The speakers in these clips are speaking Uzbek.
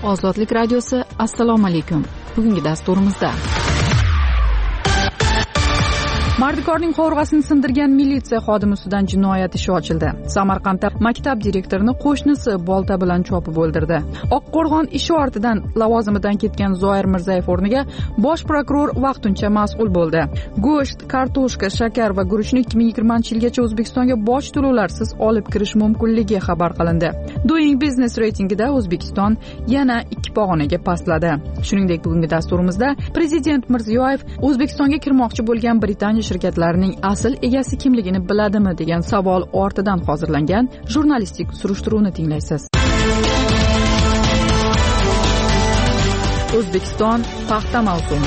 Ozodlik radiosi. Assalomu alaykum. Bugungi dasturimizda Mardikorning qovurg'asini sindirgan militsiya xodimi ustidan jinoyat ishi ochildi. Samarqandda maktab direktorini qo'shnisi bolta bilan chopib o'ldirdi. Oqqo'rg'on ishi ortidan lavozimidan ketgan Zoir Mirzayev o'rniga bosh prokuror vaqtincha mas'ul bo'ldi. Go'sht, kartoshka, shakar va guruchni 2020-yilgacha O'zbekistonga boj to'lovlarsiz olib kirish mumkinligi xabar qilindi. Doing Business reytingida O'zbekiston yana 2 pog'onaga pastladi. Shuningdek, bugungi dasturimizda Prezident Mirziyoyev O'zbekistonga kirmoqchi bo'lgan Britaniya shirkatlarining asl egasi kimligini biladimi degan savol ortidan hozirlangan jurnalistik surishtiruvni tinglaysiz. O'zbekiston paxta mavsumi.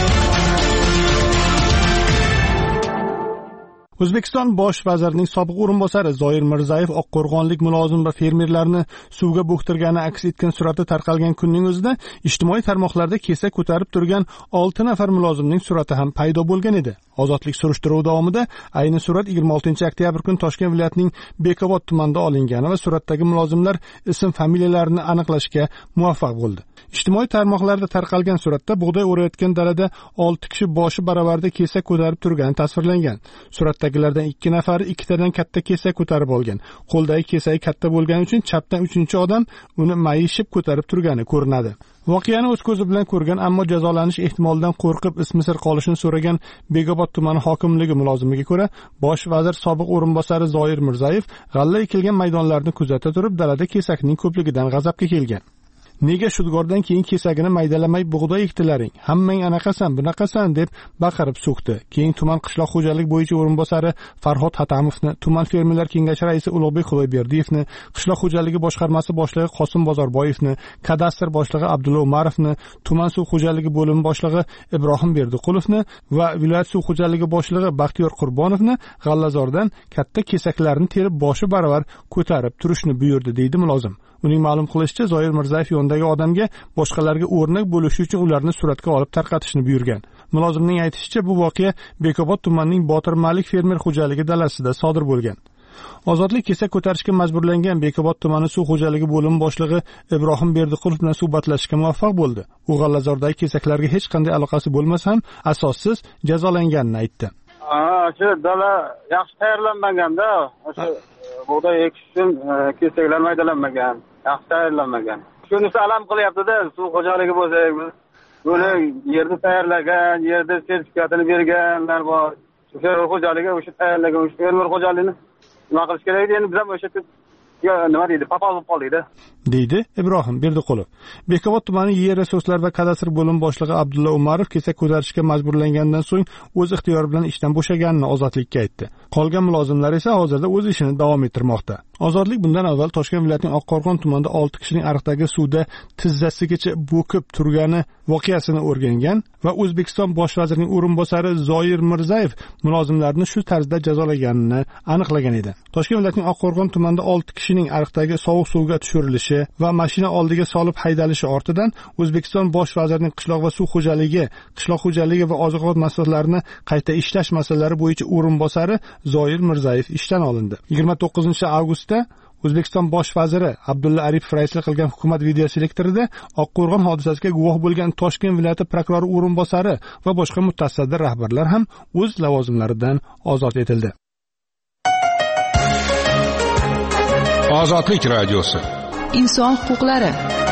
O'zbekiston bosh vazirining sobiq o'rinbosari Zoir Mirzayev oqqo'rg'onlik mulozim va fermerlarni suvga bo'ktirgani aks etgan surati tarqalgan kunning o'zida ijtimoiy tarmoqlarda kesak ko'tarib turgan 6 nafar mulozimning surati ham paydo bo'lgan edi. Ozodlik surishtiruvi davomida ayni surat 26-oktyabr kuni Toshkent viloyatining Bekobod tumanida olingani va suratdagi mulozimlar ism-familiyalarini aniqlashga muvaffaq bo'ldi. Ijtimoiy tarmoqlarda tarqalgan suratda bug'doy o'rayotgan dalada 6 kishi boshi baravarda kesak ko'tarib turgani tasvirlangan. Suratdagilardan 2 nafari ikkitadan katta kesak ko'tarib olgan. Qo'ldagi kesagi katta bo'lgani uchun chapdan 3-odam uni mayishib ko'tarib turgani ko'rinadi. Voqeani o'z ko'zi bilan ko'rgan, ammo jazolanish ehtimolidan qo'rqib ismi-sir qolishini so'ragan Bekobod tumani hokimligi mulozimiga ko'ra, bosh vazir sobiq o'rinbosari Zoir Mirzayev g'alla ekilgan maydonlarni kuzata turib, dalada kesakning ko'pligidan g'azabga kelgan. Nega shudgordan keyin kesagini maydalamay bug'doy ekdilaring? Hammang anaqasan, bunaqasan deb baqirib so'kdi. Keyin tuman qishloq xo'jalik bo'yicha o'rinbosari Farhod Hatamovni, tuman fermerlar kengashi raisi Ulug'bek Xudoyberdiyevni, qishloq xo'jaligi boshqarmasi boshlig'i Qosim Bozorboyevni, kadastr boshlig'i Abdulla Umarovni, tuman suv xo'jaligi bo'limi boshlig'i Ibrohim Berdiqulovni va viloyat suv xo'jaligi boshlig'i Baxtiyor Qurbonovni g'allazordan katta kesaklarni terib boshi baravar ko'tarib turishni buyurdi, deydi mulozim. Uning ma'lum qilishicha, Zoir Mirzayev yondagi odamga boshqalarga o'rnak bo'lishi uchun ularni suratga olib tarqatishni buyurgan. Mulozimning aytishicha, bu voqea Bekobod tumanining Botir Malik fermer xo'jaligi dalasida sodir bo'lgan. Ozodlik kesak ko'tarishga majburlangan Bekobod tumani suv xo'jaligi bo'limi boshlig'i Ibrohim Berdiqulov bilan suhbatlashishga muvaffaq bo'ldi. U g'allazordagi kesaklarga hech qanday aloqasi bo'lmasa ham asossiz jazolanganini aytdi. Shu dala yaxshi tayyorlanmaganda, o'sha bug'doy ekish uchun kesaklar maydalanmagan, yaxshi tayyorlanmagan. Shunisi alam qilyapti-da, suv xo'jaligi bo'lsa, buni yerni tayyorlagan, yerda sertifikatini berganlar bor. O'sha xo'jaligi o'sha tayyorlagan, o'sha fermer xo'jaligini nima qilish kerak edi? Endi biz ham o'sha nima deydi, papal bo'lib qoldik-da, deydi Ibrohim Berdiqulov. Bekobod tumani yer resurslari va kadastr bo'limi boshlig'i Abdulla Umarov kesak ko'tarishga majburlangandan so'ng o'z ixtiyori bilan ishdan bo'shaganini Ozodlikka aytdi. Qolgan mulozimlar esa hozirda o'z ishini davom ettirmoqda. Ozodlik bundan avval Toshkent viloyatining Oqqo'rg'on tumanida 6 kishining ariqdagi suvda tizzasigacha bo'kib turgani voqeasini o'rgangan va O'zbekiston bosh vazirining o'rinbosari Zoir Mirzayev mulozimlarni shu tarzda jazolaganini aniqlagan edi. Toshkent viloyatining Oqqo'rg'on tumanida 6 kishining ariqdagi sovuq suvga tushirilishi va mashina oldiga solib haydalishi ortidan O'zbekiston bosh vazirining qishloq va suv xo'jaligi va oziq-ovqat masalalarini qayta ishlash masalalari bo'yicha o'rinbosari Zoir Mirzayev ishdan olindi. 29-avgustda O'zbekiston bosh vaziri Abdulla Aripov raislik qilgan hukumat videoselektorida Oqqo'rg'on hodisasiga guvoh bo'lgan Toshkent viloyati prokurori o'rinbosari va boshqa mutasaddi rahbarlar ham o'z lavozimlaridan ozod etildi. Ozodlik radiosi. Inson huquqlari.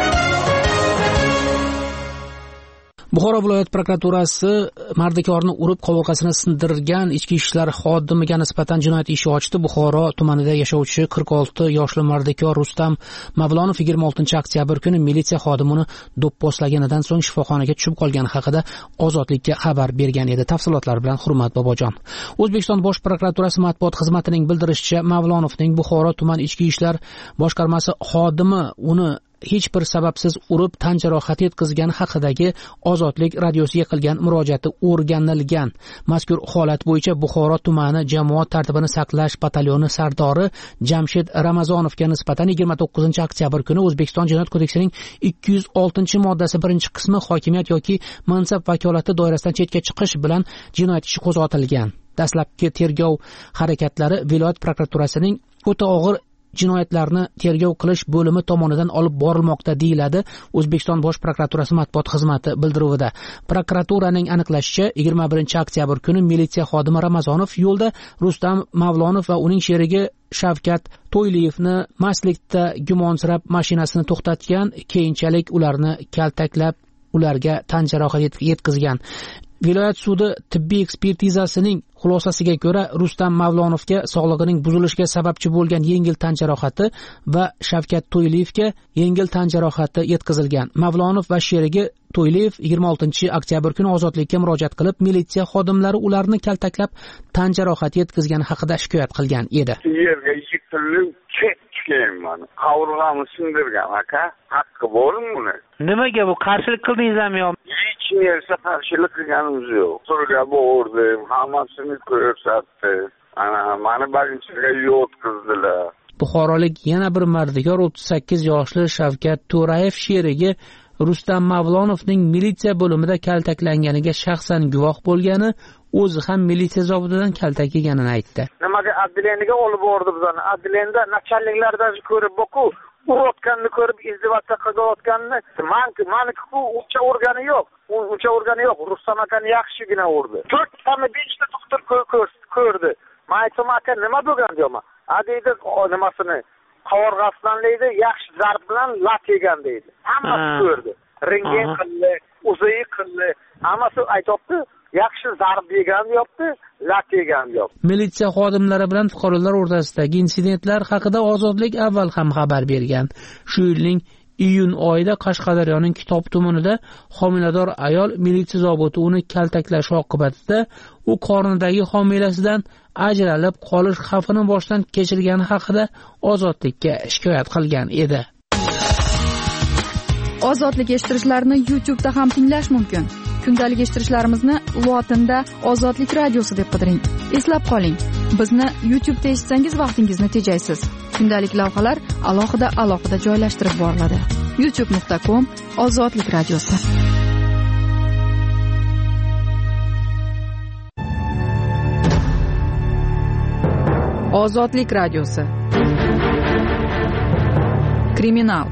Buxoro viloyat prokuraturasi mardikorni urib qovurg'asini sindirgan ichki ishlar xodimiga nisbatan jinoyat ishi ochdi. Buxoro tumanida yashovchi 46 yoshli mardikor Rustam Mavlonov 26-oktyabr kuni militsiya xodimini do'pposlaganidan so'ng shifoxonaga tushib qolgani haqida Ozodlikka xabar bergan edi. Tafsilotlar bilan Hurmat Bobojon. O'zbekiston bosh prokuraturasi matbuot xizmatining bildirishicha, Mavlonovning Buxoro tuman ichki ishlar boshqarmasi xodimi uni hech bir sababsiz urib tan jarohati yetkazgani haqidagi Ozodlik radiosiga qilgan murojaati o'rganilgan. Mazkur holat bo'yicha Buxoro tumani jamoat tartibini saqlash batalyoni sardori Jamshid Ramazonovga nisbatan 29-oktyabr kuni O'zbekiston Jinoyat kodeksining 206-moddasi 1-qismi hokimiyat yoki mansab vakolati doirasidan chetga chiqish bilan jinoyat ishi qo'zg'atilgan. Dastlabki tergov harakatlari viloyat prokuraturasining o'ta og'ir jinoyatlarni tergov qilish bo'limi tomonidan olib borilmoqda, deyiladi O'zbekiston Bosh prokuraturasi matbuot xizmati bildiruvida. Prokuraturaning aniqlashicha, 21 oktyabr kuni militsiya xodimi Ramazonov yo'lda Rustam Mavlonov va uning sherigi Shavkat To'yliyevni mastlikda gumonsirab mashinasini to'xtatgan, keyinchalik ularni kaltaklab, ularga tan jarohati yetkazgan. Viloyat sudi tibbiy ekspertizasining xulosasiga ko'ra, Rustam Mavlonovga sog'lig'ining buzilishiga sababchi bo'lgan yengil tan jarohati va Shavkat To'yliyevga yengil tan jarohati yetkazilgan. Mavlonov va sherigi To'yliyev 26 oktyabr kuni ozodlikka murojaat qilib, militsiya xodimlari ularni kaltaklab, tan jarohati yetkazgani haqida shikoyat qilgan edi. Yerga yiqilib ketgan, qovurg'amni sindirgan aka. Haqqi bormi buni? Nimaga bu qarshilik qildingizmi yo? Hech narsa qarshilik qilganimiz yo'q. Surga bordim, hammasini ko'rsatdi. Mani birinchiga yo'tkizdilar. Buxorolik yana bir mardikor 38 yoshli Shavkat To'rayev sherigi Rustam Mavlonovning militsiya bo'limida kaltaklanganiga shaxsan guvoh bo'lgani, o'zi ham militsiya zobitidan kaltak yeganini aytdi. Nimaga adliyaniga olib bordi bizani? Adliyanda nachalniklardan ko'rib boku, urayotganini ko'rib izdivatda qilayotganini, maniki bu ucha urgani yo'q. Ucha urgani yo'q. Rustam akani yaxshigina urdi. 4 ta 5 ta doktor ko'rdi. Men aytdim, aka nima bo'lgan deyman. Deydi, nimasini qovurg'asidan deydi, yaxshi zarb bilan lat yegan deydi. Hammasi ko'rdi. Rengen qildi, uzoyi qildi. Hammasi aytibdi, yaxshi zarb yegan deyapti, lat yegan deyapti. Militsiya xodimlari bilan fuqarolar o'rtasidagi insidentlar haqida Ozodlik avval ham xabar bergan. Shu yilning iyun oyida Qashqadaryoning Kitob tumanida homilador ayol militsiya zobiti uni kaltaklashi oqibatida u qornidagi homilasidan ajralib qolish xavfini boshdan kechirgani haqida Ozodlikka shikoyat qilgan edi. Ozodlik eshittirishlarni YouTube'da ham tinglash mumkin. Kundalik eshittirishlarimizni lotinda Ozodlik radiosi deb qidiring. Eslab qoling, bizni YouTube'da eshitsangiz vaqtingizni tejaysiz. Kundalik lavhalar alohida joylashtirib boriladi. youtube.com/Ozodlik radiosi. Ozodlik radiosi. Kriminal.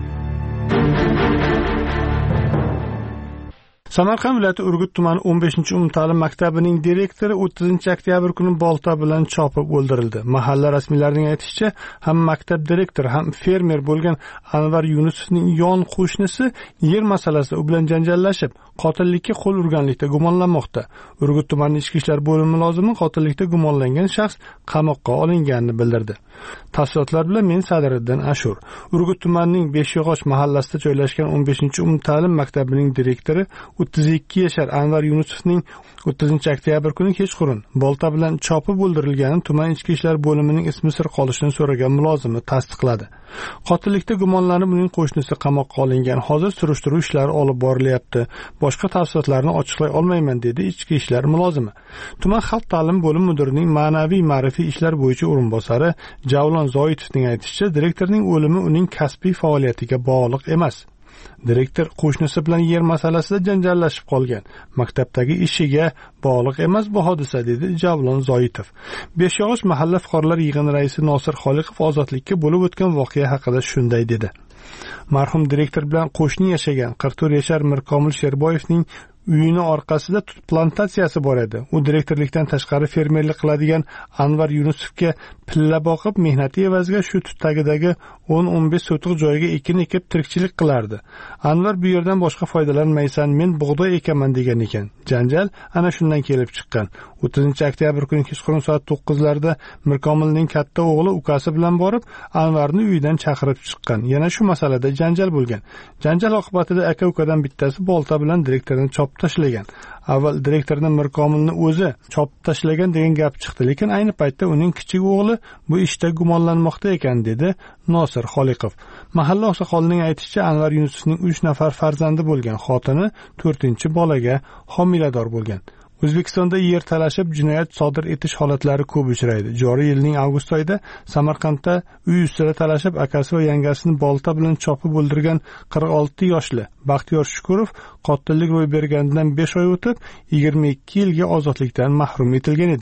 Samarqand viloyati Urgut tumani 15-umumta'lim maktabining direktori 30-oktyabr kuni bolta bilan chopib o'ldirildi. Mahalla rasmiylarining aytishicha, ham maktab direktori ham fermer bo'lgan Anvar Yunusovning yon qo'shnisi yer masalasida u bilan janjallashib, qotillikka qo'l urganlikda gumonlanmoqda. Urgut tumani ichki ishlar bo'limi mulozimi qotillikda gumonlangan shaxs qamoqqa olinganini bildirdi. Tafsilotlar bilan men Sadiriddin Ashur. Urgut tumanining Beshyog'och mahallasida joylashgan 15-umumta'lim maktabining direktori 32 yashar Anvar Yunusovning 30-oktyabr kuni kechqurun bolta bilan chopib o'ldirilgani tuman ichki ishlar bo'limining ismi sir qolishini so'ragan mulozimi tasdiqladi. Qotillikda gumonlanib uning qo'shnisi qamoqqa olingan. Hozir surishtiruv ishlari olib borilyapti. Boshqa tafsilotlarni ochiqlay olmayman, dedi ichki ishlar mulozimi. Tuman xalq ta'lim bo'limi mudirining ma'naviy ma'rifiy ishlar bo'yicha o'rinbosari Javlon Zoitovning aytishicha, direktorning o'limi uning kasbiy faoliyatiga bog'liq emas. Direktor qo'shnisi bilan yer masalasida janjallashib qolgan. Maktabdagi ishiga bog'liq emas bu hodisa, dedi Javlon Zoitov. Beshyog'och mahalla fuqarolar yig'ini raisi Nosir Xoliqov Ozodlikka bo'lib o'tgan voqea haqida shunday dedi. Marhum direktor bilan qo'shni yashagan 44 yashar Mirkomil Sherboyevning uyini orqasida tut plantatsiyasi bor edi. U direktorlikdan tashqari fermerlik qiladigan Anvar Yunusovga pilla boqib, mehnati evaziga shu tut tagidagi 10-15 sotiq joyga ekin ekib tirikchilik qilardi. Anvar bu yerdan boshqa foydalanmaysan, men bug'doy ekaman degan ekan. Janjal ana shundan kelib chiqqan. 30-oktyabr kuni kechqurun soat 9larda Mirkomilning katta o'g'li ukasi bilan borib, Anvarni uyidan chaqirib chiqqan. Yana shu masalada janjal bo'lgan. Janjal oqibatida aka-ukadan bittasi bolta bilan direktorni chopib tashlagan. Avval direktorni Mirkomilni o'zi chopib tashlagan degan gap chiqdi, lekin ayni paytda uning kichik o'g'li bu ishda gumonlanmoqda ekan, dedi Nosir Xoliqov. Mahalla oqsoqolining aytishicha, Anvar Yunusovning 3 nafar farzandi bo'lgan, xotini 4-bolaga homilador bo'lgan. O'zbekistonda yer talashib jinoyat sodir etish holatlari ko'p uchraydi. Joriy yilning avgust oyida Samarqandda uy ustida talashib akasi va yangasini bolta bilan chopib o'ldirgan 46 yoshli Baxtiyor Shukurov qotillik ro'y berganidan 5 oy o'tib 22 yilga ozodlikdan mahrum etilgan edi.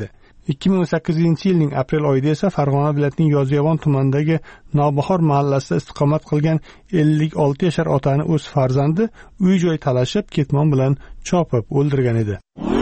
2008-yilning aprel oyida esa Farg'ona viloyatining Yozyovon tumanidagi Nobahor mahallasida istiqomat qilgan 56 yashar otani o'z farzandi uy-joy talashib, ketmon bilan chopib o'ldirgan edi.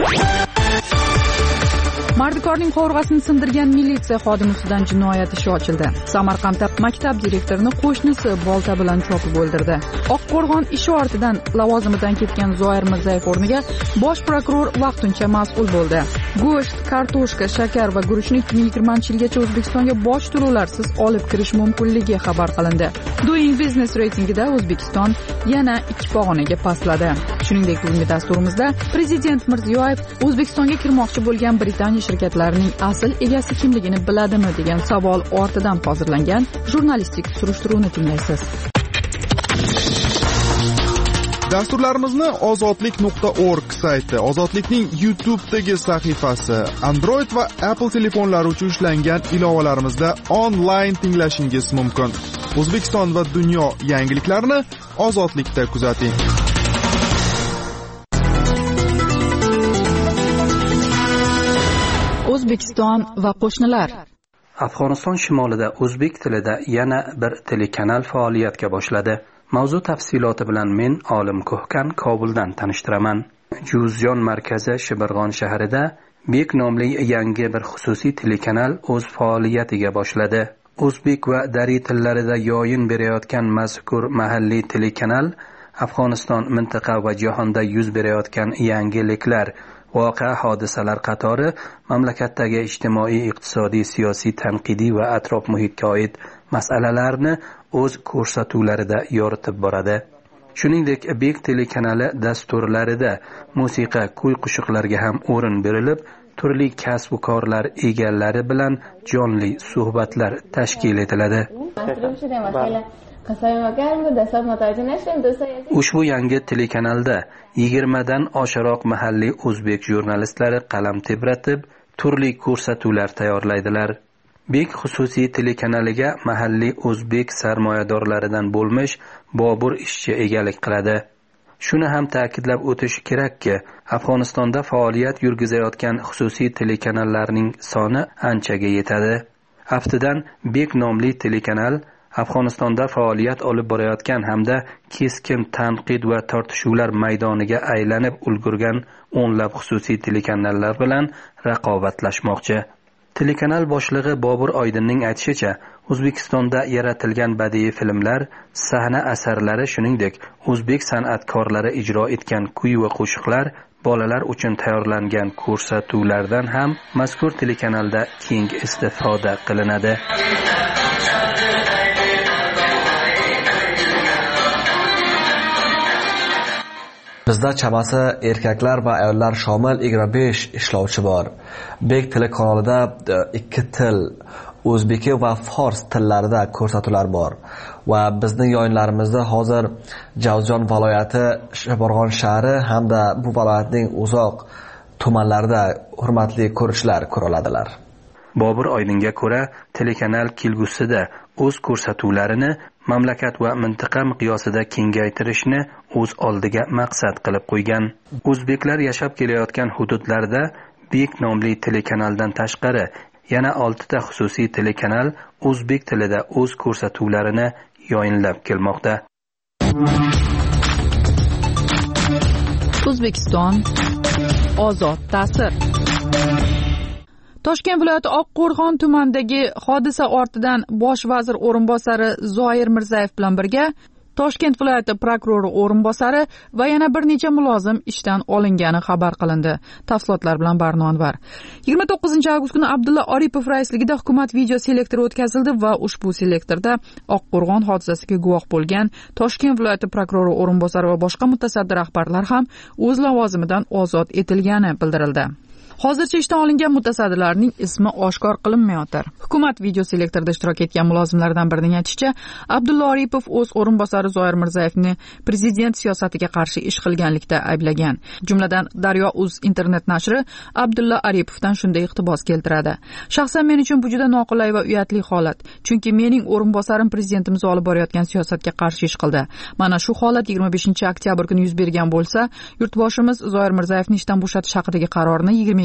Mardikorning qovurg'asini sindirgan militsiya xodimi ustidan jinoyat ishi ochildi. Samarqandda maktab direktorini qo'shnisi bolta bilan chopib o'ldirdi. Oqqo'rg'on ishi ortidan lavozimidan ketgan Zoir Mirzayev o'rniga bosh prokuror vaqtincha mas'ul bo'ldi. Go'sht, kartoshka, shakar va guruchni 2020-yilgacha O'zbekistonga boj to'lovlarsiz olib kirish mumkinligi xabar qilindi. Doing Business reytingida O'zbekiston yana 2 pog'onaga pastladi. Shuningdek, bugungi dasturimizda Prezident Mirziyoyev O'zbekistonga kirmoqchi bo'lgan Britaniya shirkatlarining asl egasi kimligini biladimi degan savol ortidan hozirlangan jurnalistik surishtiruvni tinglaysiz. Dasturlarimizni ozodlik.org sayti, Ozodlikning YouTube'dagi sahifasi, Android va Apple telefonlari uchun ishlangan ilovalarimizda onlayn tinglashingiz mumkin. O'zbekiston va dunyo yangiliklarini Ozodlikda kuzating. O'zbekiston va qo'shnilar. Afg'oniston shimolida o'zbek tilida yana bir telekanal faoliyatga boshladi. Mavzu tafsiloti bilan men Olim Ko'hkan Kobuldan tanishtiraman. Juzyon markazi Shibirg'on shahrida Bek nomli yangi bir xususiy telekanal o'z faoliyatiga boshladi. O'zbek va dari tillarida yo'yin berayotgan mazkur mahalliy telekanal Afg'oniston mintaqa va jahonda yuz berayotgan yangiliklar, voqea hodisalar qatori mamlakatdagi ijtimoiy, iqtisodiy, siyosiy, tanqidiy va atrof muhitga oid masalalarni o'z ko'rsatuvlarida yoritib boradi. Shuningdek, Bek telekanali dasturlarida musiqa, kuy-qo'shiqlarga ham o'rin berilib, turli kasb va korlar egalari bilan jonli suhbatlar tashkil etiladi. Ushbu yangi telekanalda 20 dan oshiroq mahalliy o'zbek jurnalistlari qalam tebratib, turli ko'rsatuvlar tayyorlaydilar. Bek xususiy telekanaliga mahalliy o'zbek sarmoyadorlaridan bo'lmish Bobur ishchi egalik qiladi. Shuni ham ta'kidlab o'tish kerakki, Afg'onistonda faoliyat yurgizayotgan xususiy telekanallarning soni anchaga yetadi. Aftidan Bek nomli telekanal Afg'onistonda faoliyat olib borayotgan hamda keskin tanqid va tortishuvlar maydoniga aylanib ulgurgan o'nlab xususiy telekanallar bilan raqobatlashmoqchi. Telekanal boshlig'i Bobur Oydinning aytishicha, O'zbekistonda yaratilgan badiiy filmlar, sahna asarlari, shuningdek, o'zbek san'atkorlari ijro etgan kuy va qo'shiqlar, bolalar uchun tayyorlangan ko'rsatuvlardan ham mazkur telekanalda keng istifoda qilinadi. Bizda chamasi erkaklar va ayollar shomil 25 ishlovchi bor. Bek telekanalida 2 til, o'zbeki va fors tillarida ko'rsatuvlar bor. Va bizning yo'yinlarimizda hozir Javzon viloyati, Shibirg'on shahri hamda bu viloyatning uzoq tumanlarida hurmatli ko'rishlar ko'ra oladilar. Bobur Oydinga ko'ra, telekanal kelgusida o'z ko'rsatuvlarini mamlakat va mintaqa miqyosida kengaytirishni o'z oldiga maqsad qilib qo'ygan. O'zbeklar yashab kelayotgan hududlarda Bek nomli telekanaldan tashqari yana 6 ta xususiy telekanal o'zbek tilida o'z ko'rsatuvlarini yo'inlab kelmoqda. O'zbekiston ozod ta'sir. Toshkent viloyati Oqqo'rg'on tumanidagi hodisa ortidan bosh vazir o'rinbosari Zoir Mirzayev bilan birga Toshkent viloyati prokurori o'rinbosari va yana bir necha mulozim ishdan olingani xabar qilindi. Tafsilotlar bilan Barno Anvar. 29-avgust kuni Abdulla Aripov raisligida hukumat video selektori o'tkazildi va ushbu selektorda Oqqo'rg'on hodisasiga guvoh bo'lgan Toshkent viloyati prokurori o'rinbosari va boshqa mutasaddi rahbarlar ham o'z lavozimidan ozod etilgani bildirildi. Hozircha ishdan olingan mutasaddilarning ismi oshkor qilinmayotir. Hukumat video selektorida ishtirok etgan mulozimlardan birining aytishicha, Abdulla Aripov o'z o'rinbosari Zoir Mirzayevni prezident siyosatiga qarshi ish qilganlikda ayblagan. Jumladan Daryo.uz internet nashri Abdulla Aripovdan shunday iqtibos keltiradi. Shaxsan men uchun bu juda noqulay va uyatli holat. Chunki mening o'rinbosarim prezidentimiz olib borayotgan siyosatga qarshi ish qildi. Mana shu holat 25-oktyabr kuni yuz bergan bo'lsa, yurtboshimiz Zoir Mirzayevni ishdan bo'shatish haqidagi qarorni 27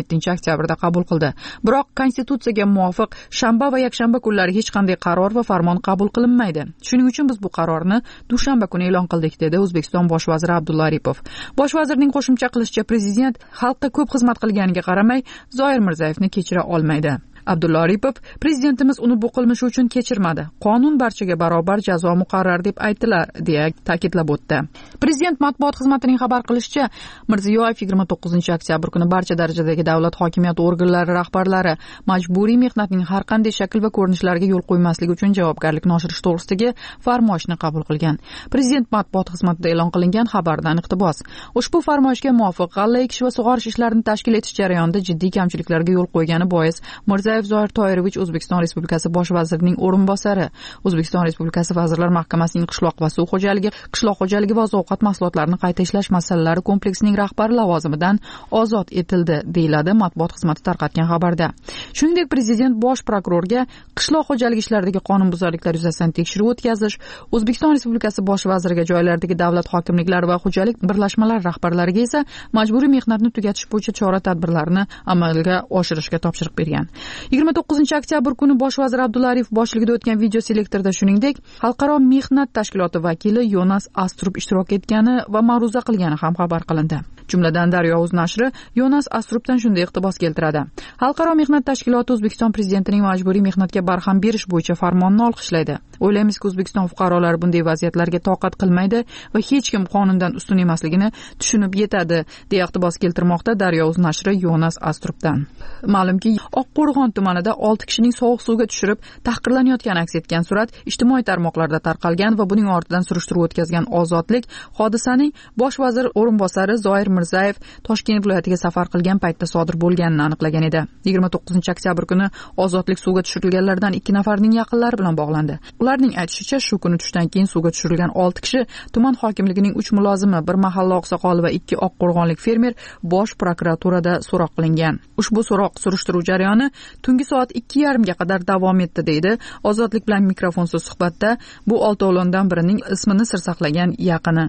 27-oktyabrda qabul qildi. Biroq konstitutsiyaga muvofiq shanba va yakshanba kunlari hech qanday qaror va farmon qabul qilinmaydi. Shuning uchun biz bu qarorni dushanba kuni e'lon qildik, dedi O'zbekiston bosh vaziri Abdulla Aripov. Bosh vazirning qo'shimcha qilishicha, prezident xalqqa ko'p xizmat qilganiga qaramay Zoir Mirzayevni kechira olmaydi. Abdulla Aripov, prezidentimiz uni bu qilmishi uchun kechirmadi. Qonun barchaga barobar jazo muqarrar deb aytdilar, deya ta'kidlab o'tdi. Prezident matbuot xizmatining xabar qilishicha, Mirziyoyev 29-oktyabr kuni barcha darajadagi davlat hokimiyati organlari rahbarlari majburiy mehnatning har qanday shakl va ko'rinishlariga yo'l qo'ymaslik uchun javobgarlikni oshirish to'g'risidagi farmoyishni qabul qilgan. Prezident matbuot xizmatida e'lon qilingan xabardan iqtibos. Ushbu farmoyishga muvofiq g'alla ekish va sug'orish ishlarini tashkil etish jarayonida jiddiy kamchiliklarga yo'l qo'ygani bois Zoir Toirovich O'zbekiston Respublikasi bosh vazirining o'rinbosari, O'zbekiston Respublikasi Vazirlar Mahkamasining qishloq va suv xo'jaligi, qishloq xo'jaligi va oziq-ovqat mahsulotlarini qayta ishlash masalalari kompleksining rahbari lavozimidan ozod etildi, deyiladi matbuot xizmati tarqatgan xabarda. Shuningdek, prezident bosh prokurorga qishloq xo'jaligi ishlaridagi qonunbuzarliklar yuzasidan tekshiruv o'tkazish, O'zbekiston Respublikasi bosh vaziriga joylardagi davlat hokimliklari va xo'jalik birlashmalari rahbarlariga esa majburiy mehnatni tugatish bo'yicha chora-tadbirlarni amalga oshirishga topshiriq bergan. 29-oktyabr kuni bosh vazir Abdulla Aripov boshchiligida o'tgan video selektorda shuningdek, Xalqaro mehnat tashkiloti vakili Yonas Astrup ishtirok etgani va ma'ruza qilgani ham xabar qilindi. Jumladan Daryo.uz nashri Yonas Astrupdan shunday iqtibos keltiradi. Xalqaro mehnat tashkiloti O'zbekiston prezidentining majburiy mehnatga barham berish bo'yicha farmonni olqishlaydi. O'ylaymizki, O'zbekiston fuqarolari bunday vaziyatlarga toqat qilmaydi va hech kim qonundan ustun emasligini tushunib yetadi, deya iqtibos keltirmoqda Daryo.uz nashri Yonas Astrupdan. Ma'lumki, Oqqo'rg'on tumanida 6 kishining sovuq suvga tushirib tahqirlanayotgani aks etgan surat ijtimoiy tarmoqlarda tarqalgan va buning ortidan surishtiruv o'tkazgan Ozodlik hodisaning bosh vazir o'rinbosari Zoir Mirzayev Toshkent viloyatiga safar qilgan paytda sodir bo'lganini aniqlagan edi. 29-oktyabr kuni Ozodlik suvga tushirilganlardan 2 nafarning yaqinlari bilan bog'landi. Ularning aytishicha, shu kuni tushdan keyin suvga tushirilgan 6 kishi tuman hokimligining 3 mulozimi, bir mahalla oqsoqoli va 2 oqqo'rg'onlik fermer bosh prokuraturada so'roq qilingan. Ushbu so'roq surishtiruv jarayoni tungi soat 2:30 ga qadar davom etdi, deydi Ozodlik bilan mikrofonsiz suhbatda bu 6 o'g'londan birining ismini sir saqlagan yaqini.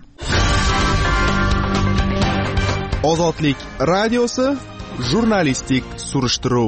Ozodlik radiosi jurnalistik surishtiruv.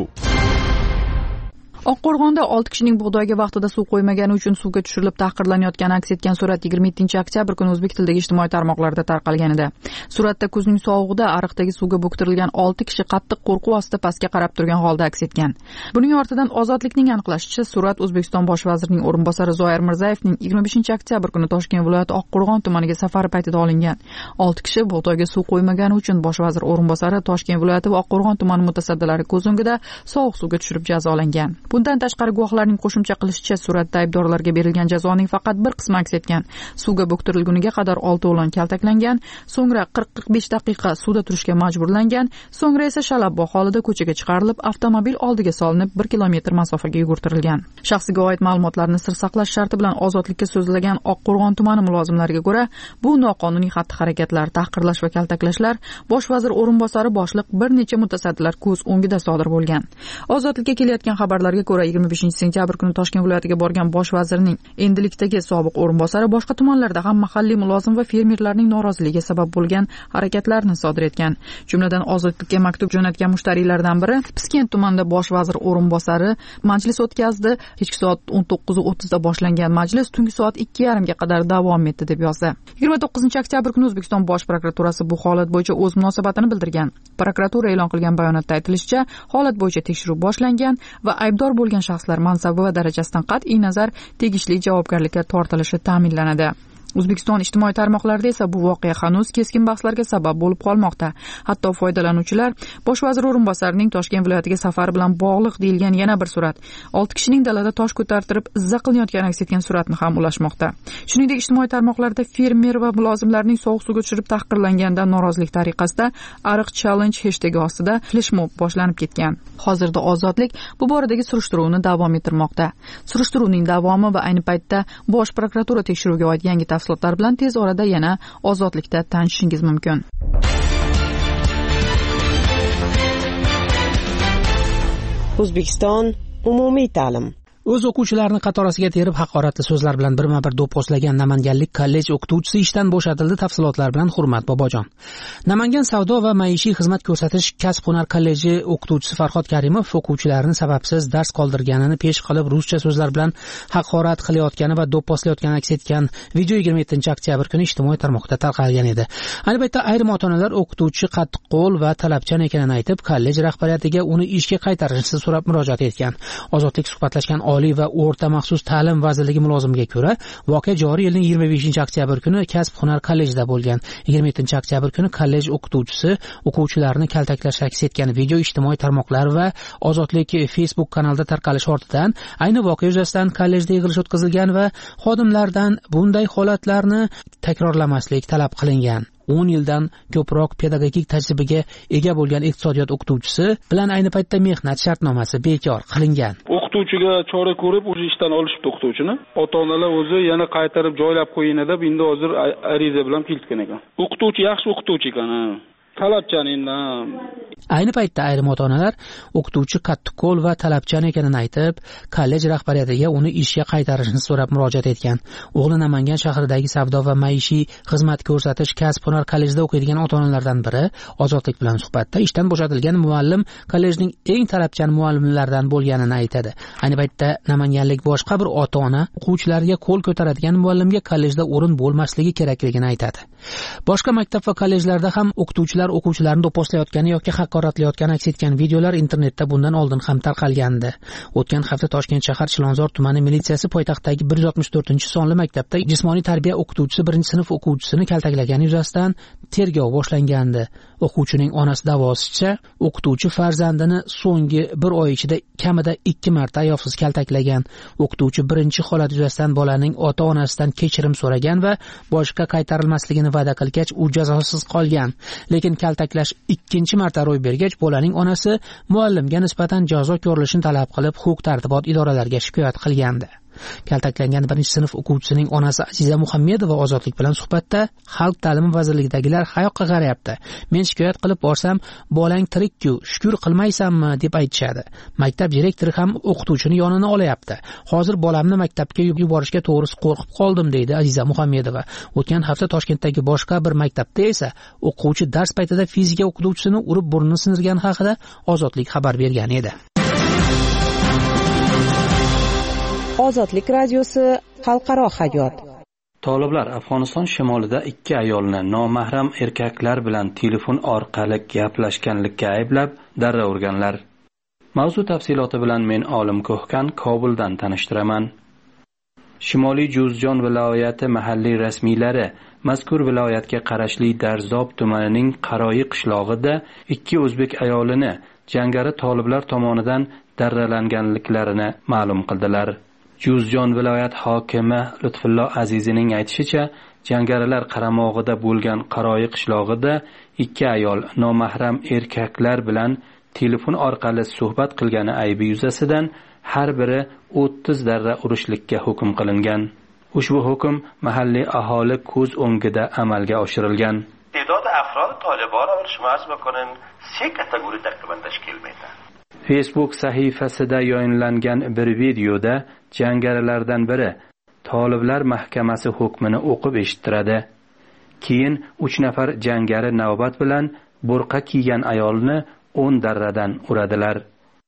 Oqqo'rg'onda 6 kishining bug'doyga vaqtida suv qo'ymagani uchun suvga tushirilib tahqirlanayotgani aks etgan surat 27-oktyabr kuni o'zbek tilidagi ijtimoiy tarmoqlarda tarqalgan edi. Suratda kuzning sovug'ida ariqdagi suvga bo'ktirilgan 6 kishi qattiq qo'rquv ostida pastga qarab turgan holda aks etgan. Buning ortidan Ozodlikning aniqlashicha, surat O'zbekiston bosh vazirining o'rinbosari Zoir Mirzayevning 25-oktyabr kuni Toshkent viloyati Oqqo'rg'on tumaniga safari paytida olingan. 6 kishi bug'doyga suv qo'ymagani uchun bosh vazir o'rinbosari Toshkent viloyati va Oqqo'rg'on tumani mutasaddilari ko'z o'ngida sovuq suvga tushirib jazolangan. Bundan tashqari guvohlarning qo'shimcha qilishicha, suratda aybdorlarga berilgan jazoning faqat bir qismi aks etgan. Suvga bo'ktirilguniga qadar 6 o'g'lon kaltaklangan, so'ngra 40-45 daqiqa suvda turishga majburlangan, so'ngra esa shalabbo holida ko'chaga chiqarilib, avtomobil oldiga solinib 1 kilometr masofaga yugurtirilgan. Shaxsiga oid ma'lumotlarni sir saqlash sharti bilan Ozodlikka so'zlagan Oqqo'rg'on tumani mulozimlariga ko'ra, bu noqonuniy xatti-harakatlar, tahqirlash va kaltaklashlar bosh vazir o'rinbosari boshliq bir necha mutasaddilar ko'z o'ngida sodir bo'lgan. Ozodlikka kelayotgan xabarlarga ko'ra 25-sentyabr kuni Toshkent viloyatiga borgan bosh vazirning endilikdagi sobiq o'rinbosari boshqa tumanlarda ham mahalliy mulozim va fermerlarning noroziligiga sabab bo'lgan harakatlarni sodir etgan. Jumladan Ozodlikka maktub jo'natgan mushtariylardan biri Piskent tumanida bosh vazir o'rinbosari majlis o'tkazdi. Kechki soat 19:30 da boshlangan majlis tungi soat 2:30 ga qadar davom etdi, deb yozdi. 29-oktyabr kuni O'zbekiston bosh prokuraturasi bu holat bo'yicha o'z munosabatini bildirgan. Prokuratura e'lon qilgan bayonotda aytilishicha, holat bo'yicha tekshiruv boshlangan va aybdor bo'lgan shaxslar mansabi va darajasidan qat'iy nazar tegishli javobgarlikka tortilishi ta'minlanadi. O'zbekiston ijtimoiy tarmoqlarida esa bu voqea hanuz keskin bahslarga sabab bo'lib qolmoqda. Hatto foydalanuvchilar bosh vazir o'rinbosarining Toshkent viloyatiga safari bilan bog'liq deyilgan yana bir surat, 6 kishining dalada tosh ko'tartirib izza qilinayotgani aks etgan suratni ham ulashmoqda. Shuningdek, ijtimoiy tarmoqlarda fermer va mulozimlarning sovuq suvga tushirib tahqirlanganidan norozilik tariqasida Ariq Challenge hashtagi ostida fleshmob boshlanib ketgan. Hozirda Ozodlik bu boradagi surishtiruvni davom ettirmoqda. Surishtiruvning davomi va ayni paytda bosh prokuratura tekshiruviga oid yangi tafsilotlar bilan tez orada yana Ozodlikda tanishishingiz mumkin. O'zbekiston umumiy ta'lim. O'z o'quvchilarini qatorasiga terib haqoratli so'zlar bilan birma-bir do'pposlagan namanganlik kollej o'qituvchisi ishdan bo'shatildi. Tafsilotlar bilan Hurmat Bobojon. Namangan savdo va maishiy xizmat ko'rsatish kasb-hunar kolleji o'qituvchisi Farhod Karimov o'quvchilarini sababsiz dars qoldirganini pesh qilib, ruscha so'zlar bilan haqorat qilayotgani va do'pposlayotgani aks etgan video 27-oktyabr kuni ijtimoiy tarmoqda tarqalgan edi. Ayni paytda ayrim ota-onalar o'qituvchi qattiqqo'l va talabchan ekanini aytib, kollej rahbariyatiga uni ishga qaytarishni so'rab murojaat etgan. Ozodlik suhbatlashgan Oliy va o'rta maxsus ta'lim vazirligi mulozimiga ko'ra, voqea joriy yilning 25-oktyabr kuni kasb-hunar kollejida bo'lgan. 27-oktyabr kuni kollej o'qituvchisi o'quvchilarni kaltaklash aks etgan video ijtimoiy tarmoqlar va Ozodlik Facebook kanalida tarqalish ortidan ayni voqea yuzasidan kollejda yig'ilish o'tkazilgan va xodimlardan bunday holatlarni takrorlamaslik talab qilingan. 10 yildan ko'proq pedagogik tajribaga ega bo'lgan iqtisodiyot o'qituvchisi bilan ayni paytda mehnat shartnomasi bekor qilingan. O'qituvchiga chora ko'rib, o'zi ishdan olishdi o'qituvchini. Ota-onalar o'zi yana qaytarib joylab qo'yin deb, endi hozir ariza bilan keltgan ekan. O'qituvchi yaxshi o'qituvchi ekan. Talabchan endi. Ayni paytda ayrim ota-onalar o'qituvchi qattiqqo'l va talabchan ekanini aytib, kollej rahbariyatiga uni ishga qaytarishni so'rab murojaat etgan. O'g'li Namangan shahridagi savdo va maishiy xizmat ko'rsatish kasb-hunar kollejida o'qiydigan ota-onalardan biri Ozodlik bilan suhbatda ishdan bo'shatilgan muallim kollejning eng talabchan muallimlaridan bo'lganini aytadi. Ayni paytda namanganlik boshqa bir ota-ona o'quvchilarga qo'l ko'taradigan muallimga kollejda o'rin bo'lmasligi kerakligini aytadi. Boshqa maktab va kollejlarda ham o'quvchilarni do'pposlayotgani yoki haqoratlayotgani aks etgan videolar internetda bundan oldin ham tarqalgandi. O'tgan hafta Toshkent shahar Chilonzor tumani militsiyasi poytaxtdagi 164-sonli maktabda jismoniy tarbiya o'qituvchisi 1-sinf o'quvchisini kaltaklagani yuzasidan tergov boshlangandi. O'quvchining onasi da'vosicha, o'qituvchi farzandini so'nggi 1 oy ichida kamida 2 marta ayovsiz kaltaklagan. O'qituvchi birinchi holat yuzasidan bolaning ota-onasidan kechirim so'ragan va boshqa qaytarilmasligini va'da qilgach, u jazosiz qolgan. Lekin kaltaklash ikkinchi marta ro'y bergach, bolaning onasi muallimga nisbatan jazo ko'rilishini talab qilib, huquq-tartibot idoralariga shikoyat qilgandi. Kaltaklangan 1-sinf o'quvchisining onasi Aziza Muhammedova Ozodlik bilan suhbatda, Xalq ta'limi vazirligidagilar qayoqqa qarayapti? Men shikoyat qilib borsam, bolang tirik-ku, shukr qilmaysanmi deb aytishadi. Maktab direktori ham o'qituvchini yonini olayapti. Hozir bolamni maktabga yuborishga to'g'risi qo'rqib qoldim, deydi Aziza Muhammedova. O'tgan hafta Toshkentdagi boshqa bir maktabda esa o'quvchi dars paytida fizika o'qituvchisini urib burnini sindirgani haqida Ozodlik xabar bergan edi. Ozodlik radiosi xalqaro hayot. Toliblar Afg'oniston shimolida 2 ayolni nomahram erkaklar bilan telefon orqali gaplashganlikka ayblab darra urganlar. Mavzu tafsiloti bilan men Olim Ko'hkan Kobuldan tanishtiraman. Shimoliy Juzjon viloyati mahalliy rasmiylari mazkur viloyatga qarashli Darzob tumanining Qaroyi qishlog'ida 2 o'zbek ayolini jangari toliblar tomonidan darralanganliklarini ma'lum qildilar. Juzjon viloyat hokimi Lutfullo Azizning aytishicha, jangarilar qaramog'ida bo'lgan Qaroyi qishlog'ida 2 ayol nomahram erkaklar bilan telefon orqali suhbat qilgani aybi yuzasidan har biri 30 darra urishlikka hukm qilingan. Ushbu hukm mahalliy aholi ko'z o'ngida amalga oshirilgan. تعداد افراد طالبان را شما عرض بکنین 3 کاتگوری تقریبا تشکیل میدن. Facebook sahifasida yayınlangan bir videoda jangarilardan biri Toliblar mahkamasi hukmini o'qib eshittiradi. Keyin 3 nafar jangari navbat bilan burqa kiygan ayolni 10 darradan uradilar.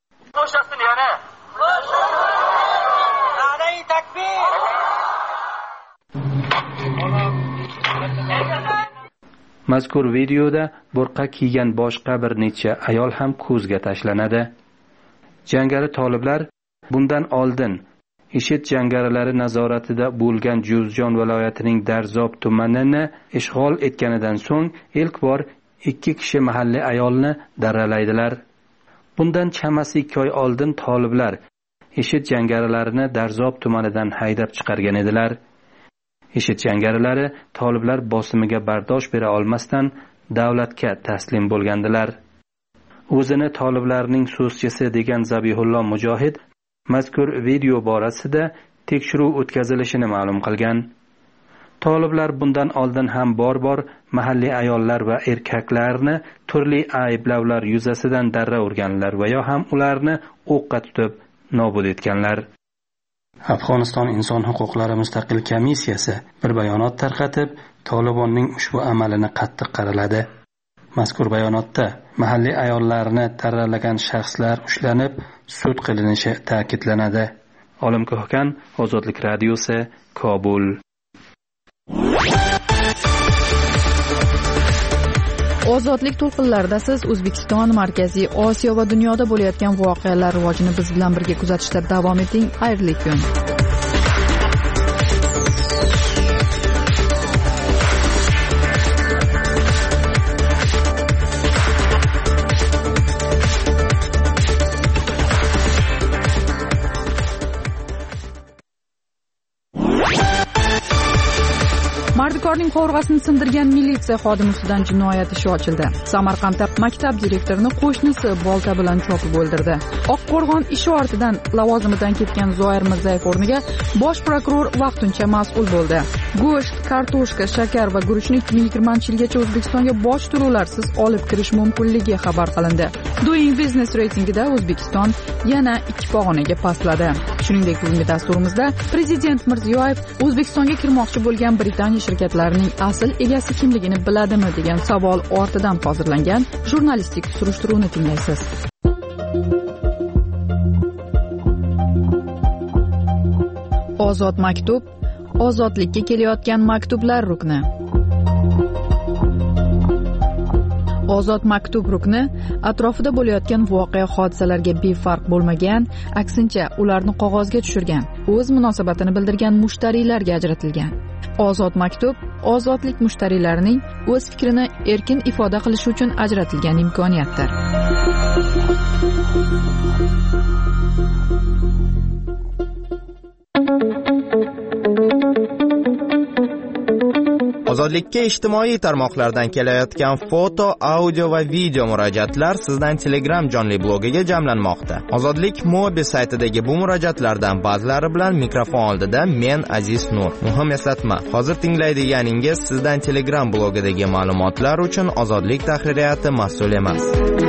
Mazkur videoda burqa kiygan boshqa bir necha ayol ham ko'zga tashlanadi. Jangari toliblar bundan oldin IShID jangarilari nazoratida bo'lgan Juzjon viloyatining Darzob tumanini ishg'ol etganidan so'ng ilk bor 2 kishi mahalliy ayolni darralaydilar. Bundan chamasi 2 oy oldin toliblar IShID jangarilarini Darzob tumanidan haydab chiqargan edilar. IShID jangarilari toliblar bosimiga bardosh bera olmasdan davlatga taslim bo'lgandilar. O'zini toliblarning so'zchisi degan Zabihullo Mujohid mazkur video borasida tekshiruv o'tkazilishini ma'lum qilgan. Toliblar bundan oldin ham bor-bor mahalliy ayollar va erkaklarni turli ayblovlar yuzasidan darra urganlar va yo ham ularni o'qqa tutib nobud etganlar. Afg'oniston inson huquqlari mustaqil komissiyasi bir bayonot tarqatib, Tolibonning ushbu amalini qattiq qaraladi. Mazkur bayonotda mahalliy ayollarni taralagan shaxslar ushlanib, sud qilinishi ta'kidlanadi. Olim Ko'hkan, Ozodlik radiosi, Kobul. Ozodlik to'lqinlarida siz O'zbekiston, Markaziy Osiyo va dunyoda bo'layotgan voqealar rivojini biz bilan birga kuzatishda davom eting. Xayrli kun. Mardikorning qovurg'asini sindirgan militsiya xodimi ustidan jinoyat ishi ochildi. Samarqandda maktab direktorini qo'shnisi bolta bilan chopib o'ldirdi. Oqqo'rg'on ishi ortidan lavozimidan ketgan Zoir Mirzayev o'rniga bosh prokuror vaqtincha mas'ul bo'ldi. Go'sht, kartoshka, shakar va guruchni 2020-yilgacha O'zbekistonga boj to'lovlarsiz olib kirish mumkinligi xabar qilindi. Doing Business reytingida O'zbekiston yana 2 pog'onaga pastladi. Shuningdek, bugungi dasturimizda Prezident Mirziyoyev O'zbekistonga kirmoqchi bo'lgan Britaniya shirkatlarining asl egasi kimligini biladimi degan savol ortidan hozirlangan jurnalistik surishtiruvni tinglaysiz. Ozod maktub, ozodlikka kelayotgan maktublar rukni. Ozod maktub rukni atrofida bo'layotgan voqea hodisalarga befarq bo'lmagan, aksincha ularni qog'ozga tushirgan, o'z munosabatini bildirgan mushtariylarga ajratilgan. Ozod maktub ozodlik mushtariylarining o'z fikrini erkin ifoda qilishi uchun ajratilgan imkoniyatdir. Ozodlikka ijtimoiy tarmoqlardan kelayotgan foto, audio va video murojaatlar sizdan Telegram jonli blogiga jamlanmoqda. Ozodlik mobil saytidagi bu murojaatlardan ba'zilari bilan mikrofon oldida men Aziz Nur. Muhim eslatma, hozir tinglaydiganingiz sizdan Telegram blogidagi ma'lumotlar uchun Ozodlik tahririyati mas'ul emas.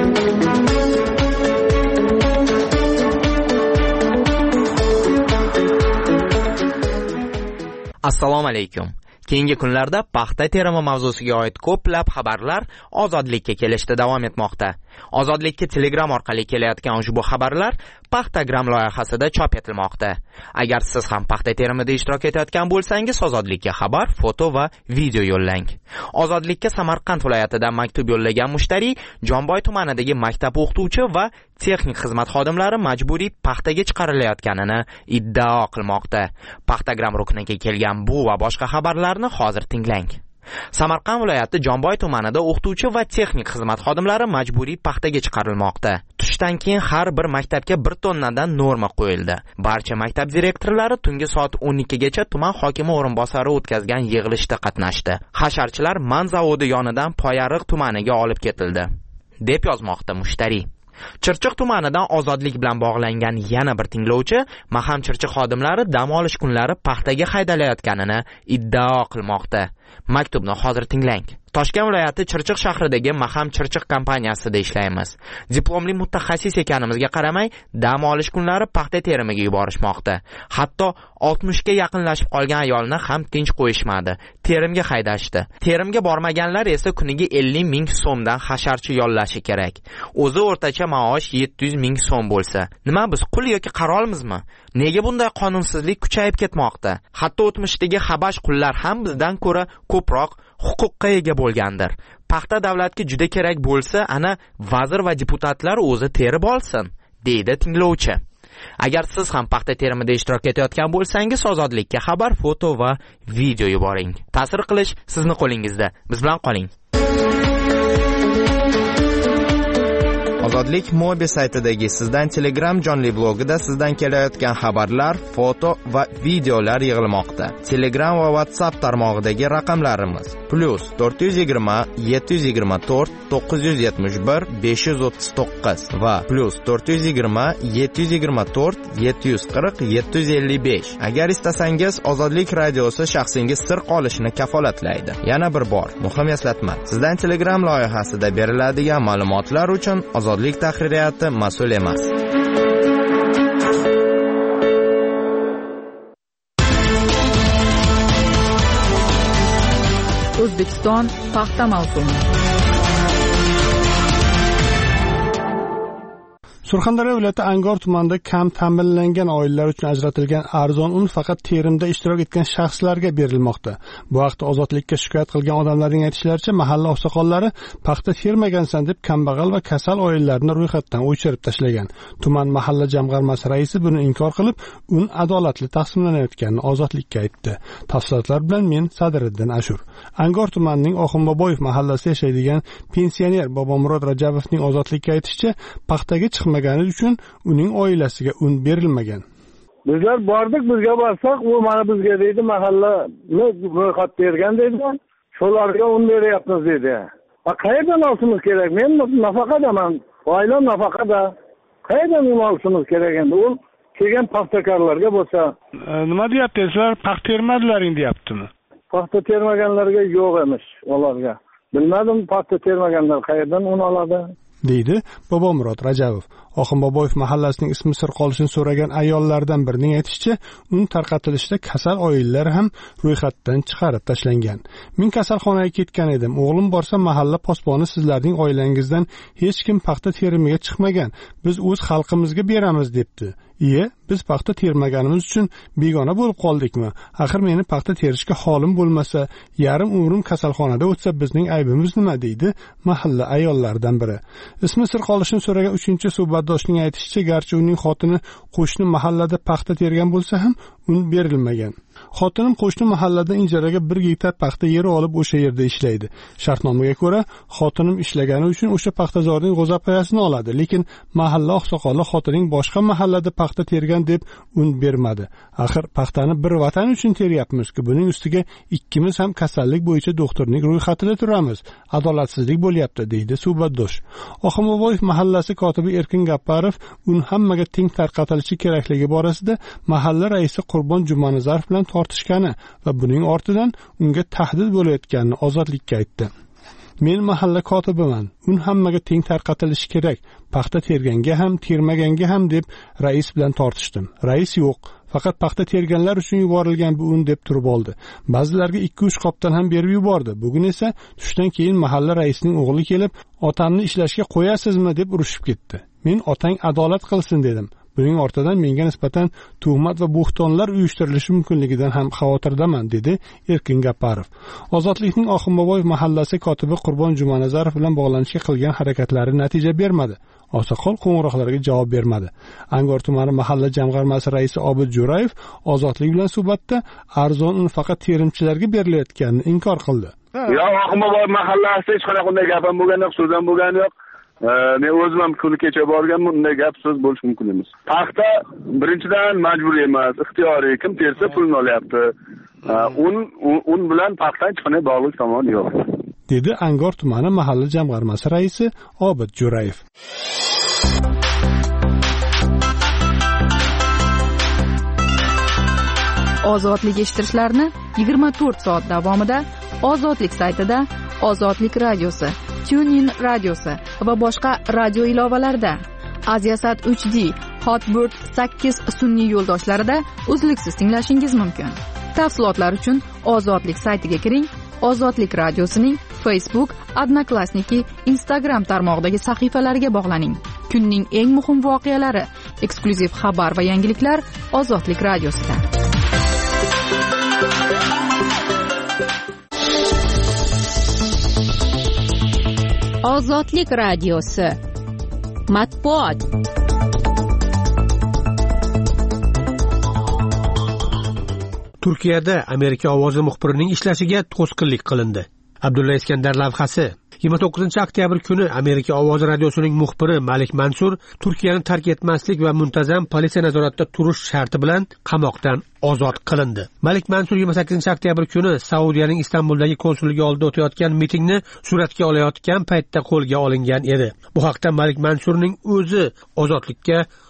Assalomu alaykum. Keyingi kunlarda paxta terimi mavzusiga oid ko'plab xabarlar Ozodlikka kelishda davom etmoqda. Ozodlikka Telegram orqali kelayotgan ushbu xabarlar Paxtagram loyihasida chop etilmoqda. Agar siz ham paxta terimida ishtirok etayotgan bo'lsangiz, Ozodlikka xabar, foto va video yo'llang. Ozodlikka Samarqand viloyatidan maktub yo'llagan mushtariy Jonboy tumanidagi maktab o'qituvchi va texnik xizmat xodimlari majburiy paxtaga chiqarilayotganini iddao qilmoqda. Paxtagram rukniga kelgan bu va boshqa xabarlarni hozir tinglang. Samarqand viloyati Jonboy tumanida o'qituvchi va texnik xizmat xodimlari majburiy paxtaga chiqarilmoqda. Tushdan keyin har bir maktabga 1 tonnadan norma qo'yildi. Barcha maktab direktorlari tungi soat 12 gacha tuman hokimi o'rinbosari o'tkazgan yig'ilishda qatnashdi. Hasharchilar Man zavodi yonidan Poyariq tumaniga olib ketildi, deb yozmoqda mushtariy. Chirchiq tumanidan ozodlik bilan bog'langan yana bir tinglovchi Maham Chirchiq xodimlari dam olish kunlari paxtaga haydalayotganini iddao qilmoqda. Maktubni hozir tinglang. Toshkent viloyati Chirchiq shahridagi Maham Chirchiq kompaniyasida ishlaymiz. Diplomli mutaxassis ekanimizga qaramay, dam olish kunlari paxta terimiga yuborishmoqda. Hatto 60 ga yaqinlashib qolgan ayolni ham tinch qo'yishmadi. Terimga haydashdi. Terimga bormaganlar esa kuniga 50 ming so'mdan hasharchi yollashi kerak. O'zi o'rtacha maosh 700 ming so'm bo'lsa, nima biz qul yoki qarolmizmi? Nega bunday qonunsizlik kuchayib ketmoqda? Hatto o'tmishdagi habash qullar ham bizdan ko'ra ko'proq huquqqa ega bo'lgandir. Paxta davlatga juda kerak bo'lsa, ana vazir va deputatlar o'zi terib olsin, deydi tinglovchi. Agar siz ham paxta terimida ishtirok etayotgan bo'lsangiz, Ozodlikka xabar, foto va video yuboring. Ta'sir qilish sizning qo'lingizda. Biz bilan qoling. Ozodlik mobil saytidagi sizdan Telegram jonli blogida sizdan kelayotgan xabarlar, foto va videolar yig'ilmoqda. Telegram va WhatsApp tarmog'idagi raqamlarimiz +420 724 971 539 va +420 724 740 755. Agar istasangiz, Ozodlik radiosi shaxsingiz sir qolishini kafolatlaydi. Yana bir bor, muhim eslatma. Sizdan Telegram loyihasida beriladigan ma'lumotlar uchun Ozodlik tahririyati mas'ul emas. O'zbekiston paxta mavsumi. Surxondaryo viloyati Angor tumanida kam ta'minlangan oilalar uchun ajratilgan arzon un faqat terimda ishtirok etgan shaxslarga berilmoqda. Bu haqda Ozodlikka shikoyat qilgan odamlarning aytishlaricha, mahalla oqsoqollari paxta termagansan deb kambag'al va kasal oilalarni ro'yxatdan o'chirib tashlagan. Tuman mahalla jamg'armasi raisi buni inkor qilib, un adolatli taqsimlanayotganini Ozodlikka aytdi. Tafsilotlar bilan men Sadiriddin Ashur. Angor tumanining Oxunboboyev mahallasida yashaydigan pensioner Bobomurod Rajabovning Ozodlikka aytishicha, paxtaga chiqmagan uchun uning oilasiga un berilmagan. Bizlar bordik, bizga borsak, u mana bizga deydi, mahallani ro'yxat bergan deydi. Shularga un beryapmiz deydi. Qayerdan olishimiz kerak? Men nafaqadaman. Oilam nafaqada. Qayerdan un olishimiz kerak endi? U kelgan paxtakorlarga bo'lsa, nima deyapti? Sizlar paxta termadilaring deyaptimi? Paxta termaganlarga yo'q emish ularga. Bilmadim, paxta termaganlar qayerdan un oladi? deydi Bobomurod Rajabov. Oxunboboyev mahallasining ismi sir qolishini so'ragan ayollardan birining aytishicha, un tarqatilishda kasal oilalar ham ro'yxatdan chiqarib tashlangan. Men kasalxonaga ketgan edim. O'g'lim borsa mahalla posboni sizlarning oilangizdan hech kim paxta terimiga chiqmagan. Biz o'z xalqimizga beramiz debdi. Biz paxta termaganimiz uchun begona bo'lib qoldikmi? Axir meni paxta terishga holim bo'lmasa, yarim umrim kasalxonada o'tsa bizning aybimiz nima, deydi mahalla ayollaridan biri. Ismi sir qolishini so'ragan 3-suhbatdoshning aytishicha, garchi uning xotini qo'shni mahallada paxta tergan bo'lsa ham un berilmagan. Xotinim qo'shni mahalladan ijaraga 1 gektar paxta yeri olib o'sha yerda ishlaydi. Shartnomaga ko'ra, xotinim ishlagani uchun o'sha paxtazorning g'o'zapoyasini oladi, lekin mahalla oqsoqoli xotining boshqa mahallada paxta tergan deb un bermadi. Axir paxtani bir vatan uchun teryapmiz-ku, buning ustiga ikkimiz ham kasallik bo'yicha doktorning ro'yxatida turamiz. Adolatsizlik bo'lyapti, deydi suhbatdosh. Oxunboboyev mahallasi kotibi Erkin Gapparov un hammaga teng tarqatilishi kerakligi borasida mahalla raisi Qurbon Jumanazarov bilan tortishgani va buning ortidan unga tahdid bo'layotganini Ozodlikka aytdi. Men mahalla kotibiman. Un hammaga teng tarqatilishi kerak. Paxta terganga ham, termaganga ham deb rais bilan tortishdim. Rais yo'q. Faqat paxta terganlar uchun yuborilgan bu un deb turib oldi. Ba'zilarga 2-3 qopdan ham berib yubordi. Bugun esa tushdan keyin mahalla raisining o'g'li kelib, "Otamni ishlashga qo'yasizmi?" deb urushib ketdi. Men otang adolat qilsin dedim. Buning ortidan menga nisbatan tuhmat va bo'xtonlar uyushtirilishi mumkinligidan ham xavotirdaman, dedi Erkin Gapparov. Ozodlikning Oxunboboyev mahallasi kotibi Qurbon Jumanazarov bilan bog'lanishga qilgan harakatlari natija bermadi. Oqsoqol qo'ng'iroqlarga javob bermadi. Angor tumani mahalla jamg'armasi raisi Obid Jo'rayev Ozodlik bilan suhbatda arzon un faqat terimchilarga berilayotganini inkor qildi. Yo'q, Oxunboboyev mahallasida hech qanaqa gapim bo'lgan yo'q, so'zam bo'lgan yo'q. Men o'zim ham kuni kecha borganman, unday gap so'z bo'lish mumkin emas. Paxta birinchidan majburiy emas, ixtiyoriy, kim tersa pulni olyapti. Un bilan paxta hech qanday bog'liq tomon yo'q, dedi Angor tumani mahalla jamg'armasi raisi Obid Jo'rayev. Ozodlik eshittirishlarni 24 soat davomida Ozodlik saytida, Ozodlik radiosi, TuneIn radiosi va boshqa radio ilovalarda, Aziasat 3D, Hotbird 8 sun'iy yo'ldoshlarida uzluksiz tinglashingiz mumkin. Tafsilotlar uchun Ozodlik saytiga kiring. Ozodlik radiosining Facebook, Odnoklassniki, Instagram tarmog'idagi sahifalariga bog'laning. Kunning eng muhim voqealari, eksklyuziv xabar va yangiliklar Ozodlik radiosida. Ozodlik radiosi. Matbuot. Turkiyada Amerika ovozi muxbirining ishlashiga to'sqinlik qilindi. Abdulla Iskandar lavhasi. 29-oktyabr kuni Amerika ovozi radiosining muxbiri Malik Mansur Turkiyani tark etmaslik va muntazam politsiya nazoratida turish sharti bilan qamoqdan ozod qilindi. Malik Mansur 28-oktyabr kuni Saudiyaning Istanbuldagi konsulligi oldida o'tayotgan mitingni suratga olayotgan paytda qo'lga olingan edi. Bu haqda Malik Mansurning o'zi Ozodlikka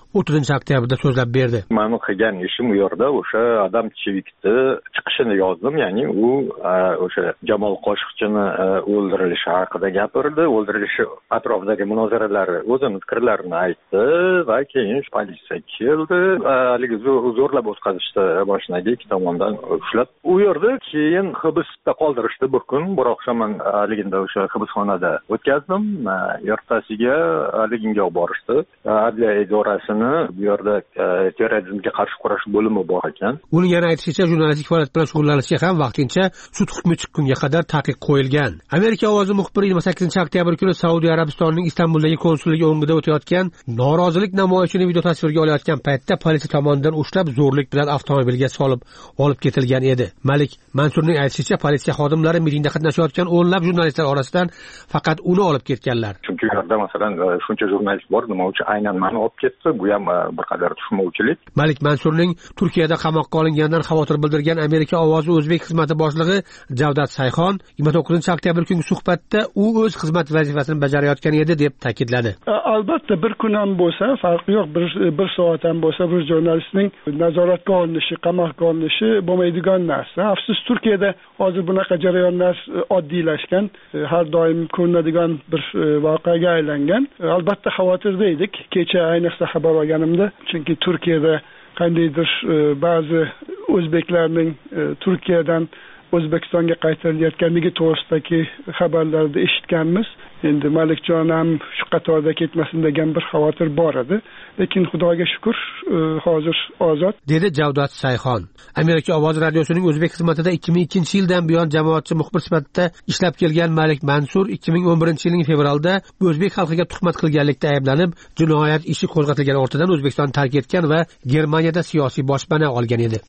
30 oktyabrda so'zlab berdi. Men qilgan ishim u yerda o'sha Adam Chevikni chiqishini yozdim, ya'ni u o'sha Jamol Qoshiqchini o'ldirilishi haqida gapirdi, o'ldirilishi atrofidagi munozaralar o'zini fikrlarini aytdi va keyin politsiya keldi, haligi zo'rlab o'tkazishdi mashinaga ikki tomondan ushlab. U yerda keyin hibsda qoldirishdi bir kun, biroq shaman haliginda o'sha hibsxonada o'tkazdim. Ertasiga haliginga olib borishdi. Adliya idorasini bu yerda terrorizmga qarshi kurash bo'limi bor ekan. Uning yana aytishicha, jurnalistik faoliyat bilan shug'ullanishga ham vaqtincha sud hukmi chiqqunga qadar taqiq qo'yilgan. Amerika ovozi muxbiri 28 oktyabr kuni Saudiya Arabistonining Istanbuldagi konsulligi o'ngida o'tayotgan norozilik namoyishini video tasvirga olayotgan paytda politsiya tomonidan ushlab zo'rlik bilan avtomobilga solib olib ketilgan edi. Malik Mansurning aytishicha, politsiya xodimlari mitingda qatnashayotgan o'nlab jurnalistlar orasidan faqat uni olib ketganlar. Chunki u yerda masalan shuncha jurnalist bor, nima uchun aynan meni olib ketdi? Bu ham bir qadar tushunmovchilik. Malik Mansurning Turkiyada qamoqqa olinganidan xavotir bildirgan Amerika ovozi o'zbek xizmati boshlig'i Javdat Sayxon 29 oktyabr kungi suhbatda u o'z xizmat vazifasini bajarayotgan edi deb ta'kidladi. Albatta bir kun ham bo'lsa, farqi yo'q, bir soat ham bo'lsa bir jurnalistning nazoratga olinishi, qamoqqa olinishi bo'lmaydigan narsa. Afsus, Turkiyada hozir bunaqa jarayonlar oddiylashgan, har doim ko'rinadigan bir voqeaga aylangan. Albatta xavotirda edik. Kecha ayniqsa xabar olganimda, chunki Turkiyada qandaydir ba'zi o'zbeklarning Turkiyadan O'zbekistonga qaytarilayotganligi to'g'risidagi xabarlarni eshitganmiz. Endi Malikjon ham shu qatorda ketmasin degan bir xavotir bor edi. Lekin Xudoga shukr, hozir ozod, dedi Javdat Sayxon. Amerika ovozi radiosining o'zbek xizmatida 2002-yildan buyon jamoatchi muxbir sifatida ishlab kelgan Malik Mansur 2011-yilning fevralda o'zbek xalqiga tuhmat qilganlikda ayblanib, jinoyat ishi qo'zg'atilgan ortidan O'zbekistonni tark etgan va Germaniyada siyosiy boshpana olgan edi.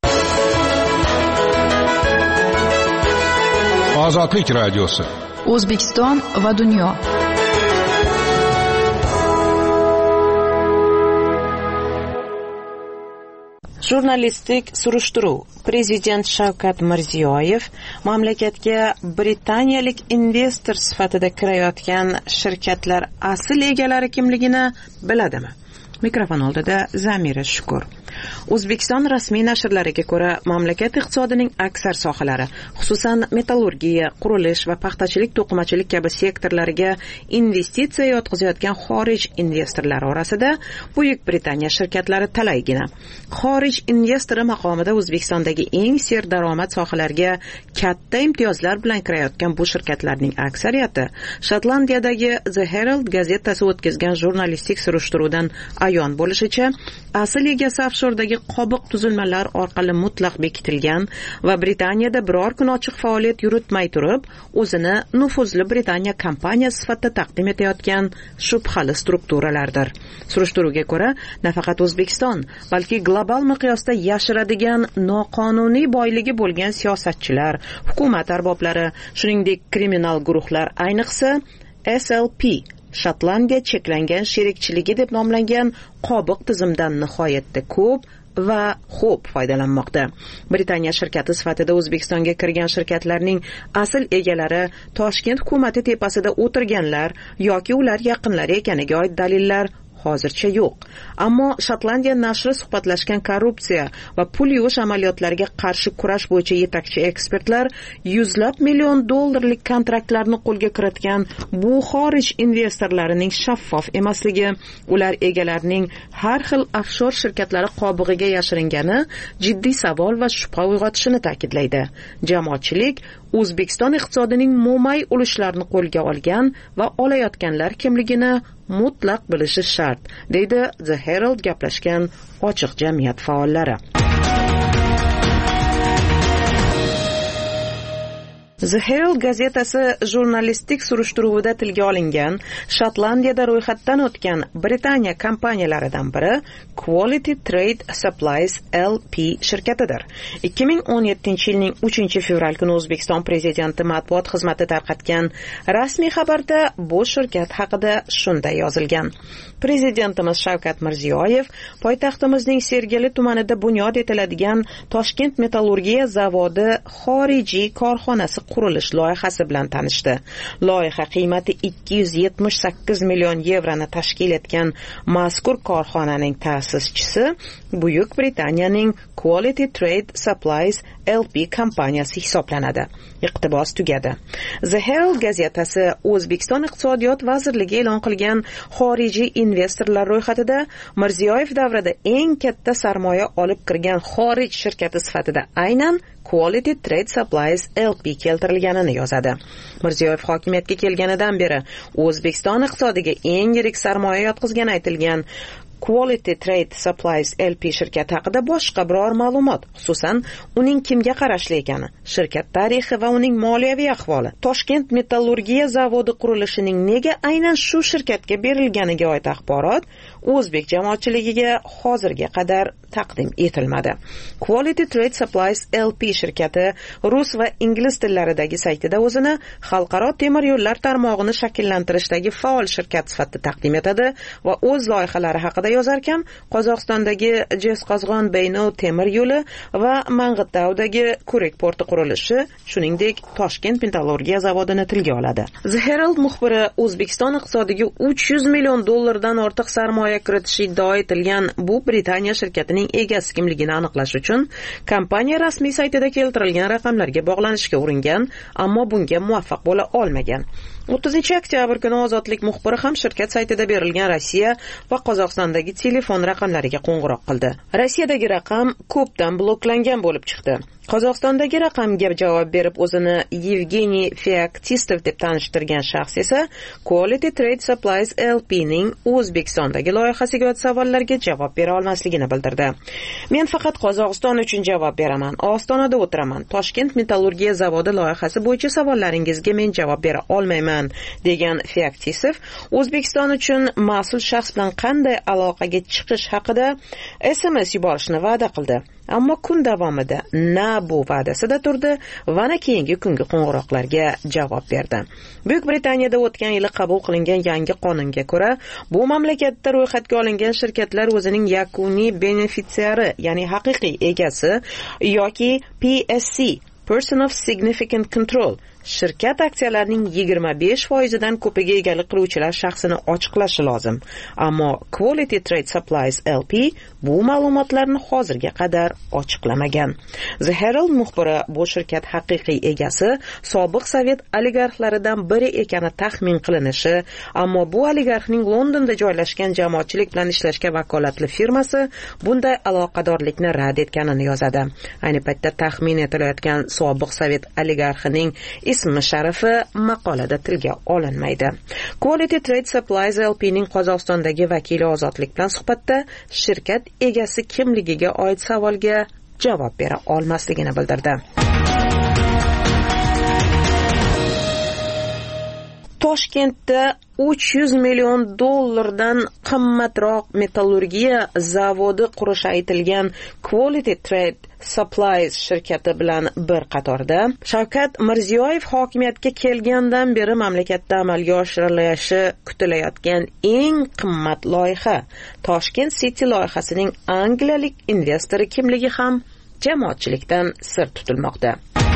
Ozodlik radiosi. O'zbekiston va dunyo. Jurnalistik surishtiruv. Prezident Shavkat Mirziyoyev mamlakatga britaniyalik investor sifatida kirayotgan shirkatlar asl egalari kimligini biladimi? Mikrofon oldida Zamira Shukur. O'zbekiston rasmiy nashrlariga ko'ra, mamlakat iqtisodining aksar sohalari, xususan metallurgiya, qurilish va paxtachilik, to'qimachilik kabi sektorlariga investitsiya yotqizayotgan xorij investorlari orasida Buyuk Britaniya shirkatlari talaygina. Xorij investori maqomida O'zbekistondagi eng serdaromad sohalarga katta imtiyozlar bilan kirayotgan bu shirkatlarning aksariyati Shotlandiyadagi The Herald gazetasi o'tkazgan jurnalistik surishtiruvdan ayon bo'lishicha, asl egasi offshordagi qobiq tuzilmalar orqali mutlaq bekitilgan va Britaniyada biror kun ochiq faoliyat yuritmay turib, o'zini nufuzli Britaniya kompaniyasi sifatida taqdim etayotgan shubhali strukturalardir. Surishtiruvga ko'ra, nafaqat O'zbekiston, balki global miqyosda yashiradigan noqonuniy boyligi bo'lgan siyosatchilar, hukumat arboblari, shuningdek kriminal guruhlar, ayniqsa SLP Shotlandiya cheklangan sherikchiligi deb nomlangan qobiq tizimdan nihoyatda ko'p va xo'p foydalanmoqda. Britaniya shirkati sifatida O'zbekistonga kirgan shirkatlarning asl egalari Toshkent hukumati tepasida o'tirganlar yoki ular yaqinlari ekaniga oid dalillar hozircha yo'q. Ammo Shotlandiya nashri suhbatlashgan korrupsiya va pul yuvish amaliyotlariga qarshi kurash bo'yicha yetakchi ekspertlar $100 million kontraktlarni qo'lga kiritgan bu xorij investorlarining shaffof emasligi, ular egalarining har xil offshor shirkatlari qobig'iga yashiringani jiddiy savol va shubha uyg'otishini ta'kidlaydi. Jamoatchilik O'zbekiston iqtisodining mo'may ulushlarini qo'lga olgan va olayotganlar kimligini mutlaq bilishi shart, deydi The Herald gaplashgan ochiq jamiyat faollari. The Herald gazetasi jurnalistik surishtiruvida tilga olingan Shotlandiyada ro'yxatdan o'tgan Britaniya kompaniyalaridan biri Quality Trade Supplies LP shirkatidir. 2017-yilning 3-fevral kuni O'zbekiston prezidenti matbuot xizmati tarqatgan rasmiy xabarda bu shirkat haqida shunday yozilgan. Prezidentimiz Shavkat Mirziyoyev poytaxtimizning Sergeli tumanida bunyod etiladigan Toshkent metallurgiya zavodi xorijiy korxonasi qurilish loyihasi bilan tanishdi. Loyiha qiymati 278 million yevroni tashkil etgan mazkur korxonaning ta'sischisi Buyuk Britaniyaning Quality Trade Supplies LP kompaniyasi hisoblanadi. Iqtibos tugadi. The Herald gazetasi O'zbekiston iqtisodiyot vazirligi e'lon qilgan xorijiy investorlar ro'yxatida Mirziyoyev davrida eng katta sarmoya olib kirgan xorij shirkati sifatida aynan Quality Trade Supplies LP keltirilganini yozadi. Mirziyoyev hokimiyatga kelganidan beri O'zbekiston iqtisodiga eng yirik sarmoya yotqizgani aytilgan Quality Trade Supplies LP shirkati haqida boshqa biror ma'lumot, xususan uning kimga qarashli ekani, shirkat tarixi va uning moliyaviy ahvoli, Toshkent metallurgiya zavodi qurilishining nega aynan shu shirkatga berilganiga oid axborot o'zbek jamoatchiligiga hozirga qadar taqdim etilmadi. Quality Trade Supplies LP shirkati rus va ingliz tillaridagi saytida o'zini xalqaro temir yo'llar tarmog'ini shakllantirishdagi faol shirkat sifatida taqdim etadi va o'z loyihalari haqida yozarkan, Qozog'istondagi Jezqozg'on Beynov temir yo'li va Mang'itdagi Kurik porti qurilishi, shuningdek Toshkent metallurgiya zavodini tilga oladi. The Herald muxbiri O'zbekiston iqtisodiga 300 million dollardan ortiq sarmoya kiritishi iddao etilgan bu Britaniya shirkatining egasi kimligini aniqlash uchun kompaniya rasmiy saytida keltirilgan raqamlarga bog'lanishga uringan, ammo bunga muvaffaq bo'la olmagan. 30 oktyabr kuni Ozodlik muxbiri ham shirkat saytida berilgan Rossiya va Qozog'istondagi telefon raqamlariga qo'ng'iroq qildi. Rossiyadagi raqam ko'pdan bloklangan bo'lib chiqdi. Qozog'istondagi raqamga javob berib o'zini Yevgeniy Feoktistov deb tanishtirgan shaxs esa Quality Trade Supplies LP ning O'zbekistondagi loyihasiga oid savollarga javob bera olmasligini bildirdi. Men faqat Qozog'iston uchun javob beraman. Ostonada o'tiraman. Toshkent metallurgiya zavodi loyihasi bo'yicha savollaringizga men javob bera olmayman, degan Feoktistov O'zbekiston uchun mas'ul shaxs bilan qanday aloqaga chiqish haqida SMS yuborishni va'da qildi. Ammo kun davomida na bu va'dasida turdi va na keyingi kungi qo'ng'iroqlarga javob berdi. Buyuk Britaniyada o'tgan yili qabul qilingan yangi qonunga ko'ra, bu mamlakatda ro'yxatga olingan shirkatlar o'zining yakuniy benefitsiari, ya'ni haqiqiy egasi yoki PSC, Person of Significant Control, shirkat aksiyalarining 25% dan ko'piga egalik qiluvchilar shaxsini ochiqlashi lozim. Ammo Quality Trade Supplies LP bu ma'lumotlarni hozirga qadar ochiqlamagan. The Herald muxbiri bu shirkat haqiqiy egasi sobiq sovet oligarxlaridan biri ekani taxmin qilinishi, ammo bu oligarxning Londonda joylashgan jamoatchilik bilan ishlashga vakolatli firmasi bunday aloqadorlikni rad etganini yozadi. Ayni paytda taxmin etilayotgan sobiq sovet oligarxining ismi sharifi maqolada tilga olinmaydi. Quality Trade Supplies LP ning Qozog'istondagi vakili Ozodlik bilan suhbatda shirkat egasi kimligiga oid savolga javob bera olmasligini bildirdi. Toshkentda 300 million dollardan qimmatroq metallurgiya zavodi qurishi aytilgan Quality Trade Supplies shirkati bilan bir qatorda Shavkat Mirziyoyev hokimiyatga kelgandan beri mamlakatda amalga oshirilishi kutilayotgan eng qimmat loyiha Toshkent City loyihasining angliyalik investori kimligi ham jamoatchilikdan sir tutilmoqda.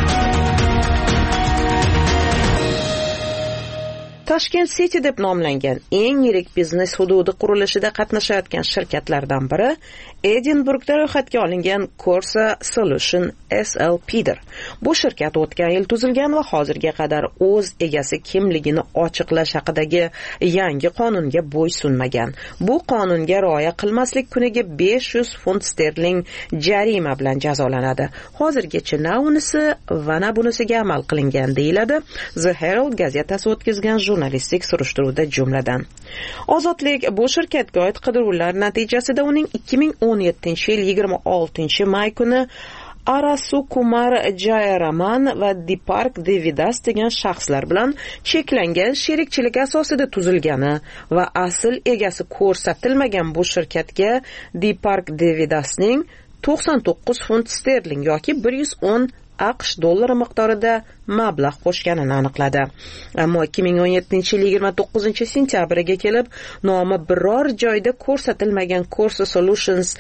Toshkent City deb nomlangan eng yirik biznes hududi qurilishida qatnashayotgan shirkatlardan biri Edinburgda ro'yxatga olingan Corsa Solution SLP'dir. Bu shirkat o'tgan yil tuzilgan va hozirga qadar o'z egasi kimligini ochiqlash haqidagi yangi qonunga bo'ysunmagan. Bu qonunga rioya qilmaslik kuniga 500 funt sterling jarima bilan jazolanadi. Hozirgacha na unisi va na bunisiga amal qilingan deyiladi The Herald gazetasi o'tkazgan jurnalistik surishtiruvda jumladan. Ozodlik bu shirkatga oid qidiruvlar natijasida uning 2017-yil 26-may kuni Arasu Kumar Jayaraman va Deepak Devidas degan shaxslar bilan cheklangan sherikchilik asosida tuzilgani va asl egasi ko'rsatilmagan bu shirkatga Deepak Devidasning 99 funt sterling yoki 110 AQSh dollari miqdorida mablag' qo'shganini aniqladi. Ammo 2017-yil 29-sentyabriga kelib nomi biror joyda ko'rsatilmagan Corsa Solutions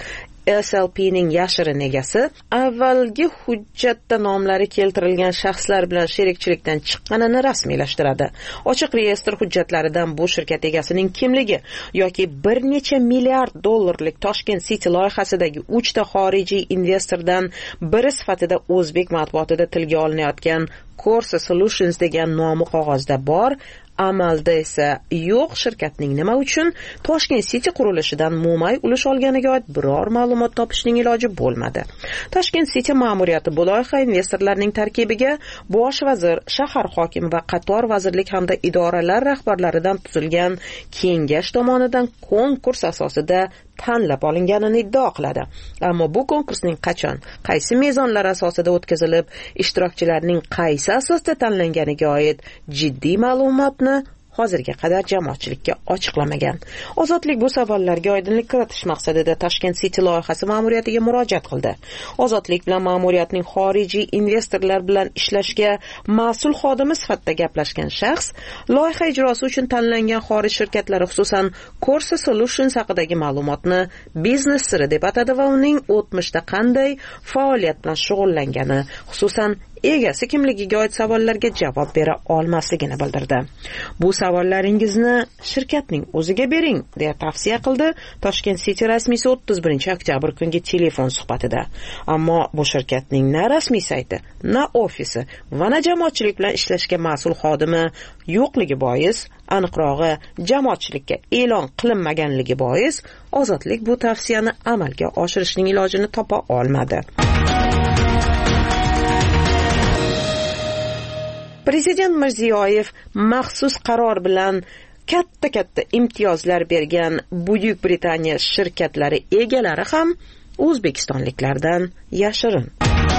SLPning yashirin egasi avvalgi hujjatda nomlari keltirilgan shaxslar bilan sherikchilikdan chiqqanini rasmiylashtiradi. Ochiq reyestr hujjatlaridan bu shirkat egasining kimligi yoki bir necha milliard dollarlik Toshkent City loyihasidagi 3 ta xorijiy investordan biri sifatida o'zbek matbuotida tilga olinayotgan Corsa Solutions degan nomi qog'ozda bor, amalda esa yo'q. Shirkatning nima uchun Toshkent City qurilishidan mo'may ulush olganiga oid biror ma'lumot topishning iloji bo'lmadi. Toshkent City ma'muriyati bu loyiha investorlarining tarkibiga bosh vazir, shahar hokimi va qator vazirlik hamda idoralar rahbarlaridan tuzilgan kengash tomonidan konkurs asosida tanlab olinganini iddao qiladi. Ammo bu konkursning qachon, qaysi mezonlar asosida o'tkazilib, ishtirokchilarning qaysi asosda tanlanganiga oid jiddiy ma'lumotni hozirga qadar jamoatchilikka ochiqlamagan. Ozodlik bu savollarga oydinlik kiritish maqsadida Toshkent City loyihasi ma'muriyatiga murojaat qildi. Ozodlik bilan ma'muriyatning xorijiy investorlar bilan ishlashga mas'ul xodimi sifatida gaplashgan shaxs loyiha ijrosi uchun tanlangan xorij shirkatlari, xususan Corsa Solutions haqidagi ma'lumotni biznes siri deb atadi va uning o'tmishda qanday faoliyat bilan shug'ullangani, xususan egasi kimligiga oid savollarga javob bera olmasligini bildirdi. Bu savollaringizni shirkatning o'ziga bering, deya tavsiya qildi Toshkent City rasmiysi 31 oktyabr kungi telefon suhbatida. Ammo bu shirkatning na rasmiy sayti, na ofisi va na jamoatchilik bilan ishlashga mas'ul xodimi yo'qligi bois, aniqrog'i jamoatchilikka e'lon qilinmaganligi bois, Ozodlik bu tavsiyani amalga oshirishning ilojini topa olmadi. Prezident Mirziyoyev maxsus qaror bilan katta imtiyozlar bergan Buyuk Britaniya shirkatlari egalari ham o'zbekistonliklardan yashirin.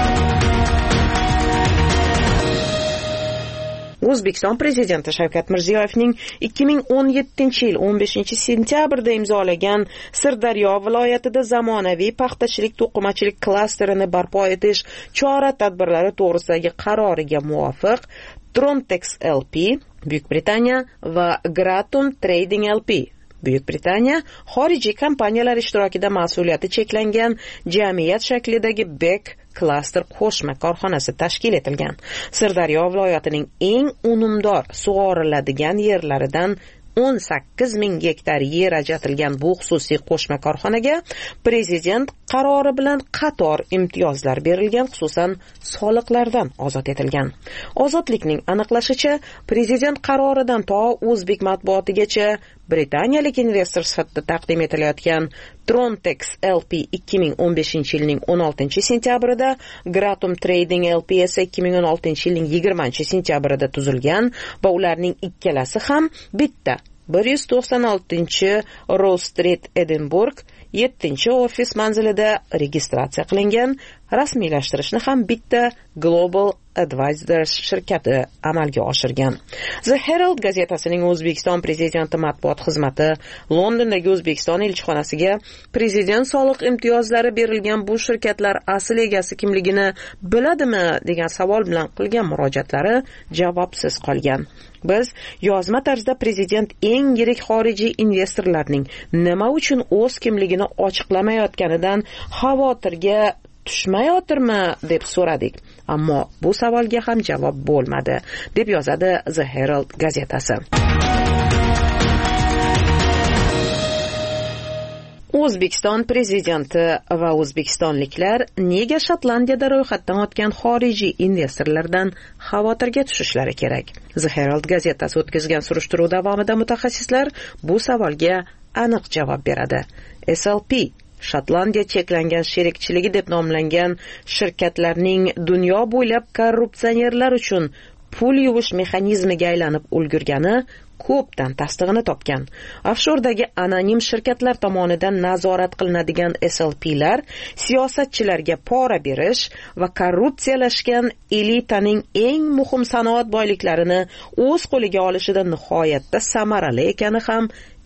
O'zbekiston prezidenti Shavkat Mirziyoyevning 2017-yil 15-sentyabrda imzolagan Sirdaryo viloyatida zamonaviy paxtachilik to'qimachilik klasterini barpo etish chora-tadbirlari to'g'risidagi qaroriga muvofiq Trontex LP Buyuk Britaniya va Gratum Trading LP Buyuk Britaniya xorijiy kompaniyalar ishtirokida mas'uliyati cheklangan jamiyat shaklidagi Bek klaster qo'shma korxonasi tashkil etilgan. Sirdaryo viloyatining eng unumdor sug'oriladigan yerlaridan 18,000 gektar yer ajratilgan bu xususiy qo'shma korxonaga prezident qarori bilan qator imtiyozlar berilgan, xususan soliqlardan ozod etilgan. Ozodlikning aniqlashicha, prezident qaroridan to o'zbek matbuotigacha britaniyalik investor sifatida taqdim etilayotgan Trontex LP 2015-yilning 16-sentyabrida, Gratum Trading LP esa 2016-yilning 20-sentyabrida tuzilgan va ularning ikkalasi ham bitta 196 Street Edinburgh 7-ofis manzilida registratsiya qilingan. Rasmiylashtirishni ham bitta Global Advisors shirkati amalga oshirgan. The Herald gazetasining O'zbekiston prezidenti matbuot xizmati Londondagi O'zbekiston elchixonasiga prezident soliq imtiyozlari berilgan bu shirkatlar asl egasi kimligini biladimi degan savol bilan qilgan murojaatlari javobsiz qolgan. Biz yozma tarzda prezident eng yirik xorijiy investorlarning nima uchun o'z kimligini ochiqlamayotganidan xavotirga tushmayotirmi deb so'radik. Ammo bu savolga ham javob bo'lmadi, deb yozadi The Herald gazetasi. O'zbekiston prezidenti va o'zbekistonliklar nega Shotlandiyada ro'yxatdan o'tgan xorijiy investorlardan xavotirga tushishlari kerak? The Herald gazetasi o'tkazgan surishtiruv davomida mutaxassislar bu savolga aniq javob beradi. SLP Shotlandiya cheklangan sherikchiligi deb nomlangan shirkatlarning dunyo bo'ylab korrupsionerlar uchun pul yuvish mexanizmiga aylanib ulgurgani ko'pdan tasdig'ini topgan. Offshordagi anonim shirkatlar tomonidan nazorat qilinadigan SLP'lar siyosatchilarga pora berish va korrupsiyalashgan elitaning eng muhim sanoat boyliklarini o'z qo'liga olishida nihoyatda samarali ekani ham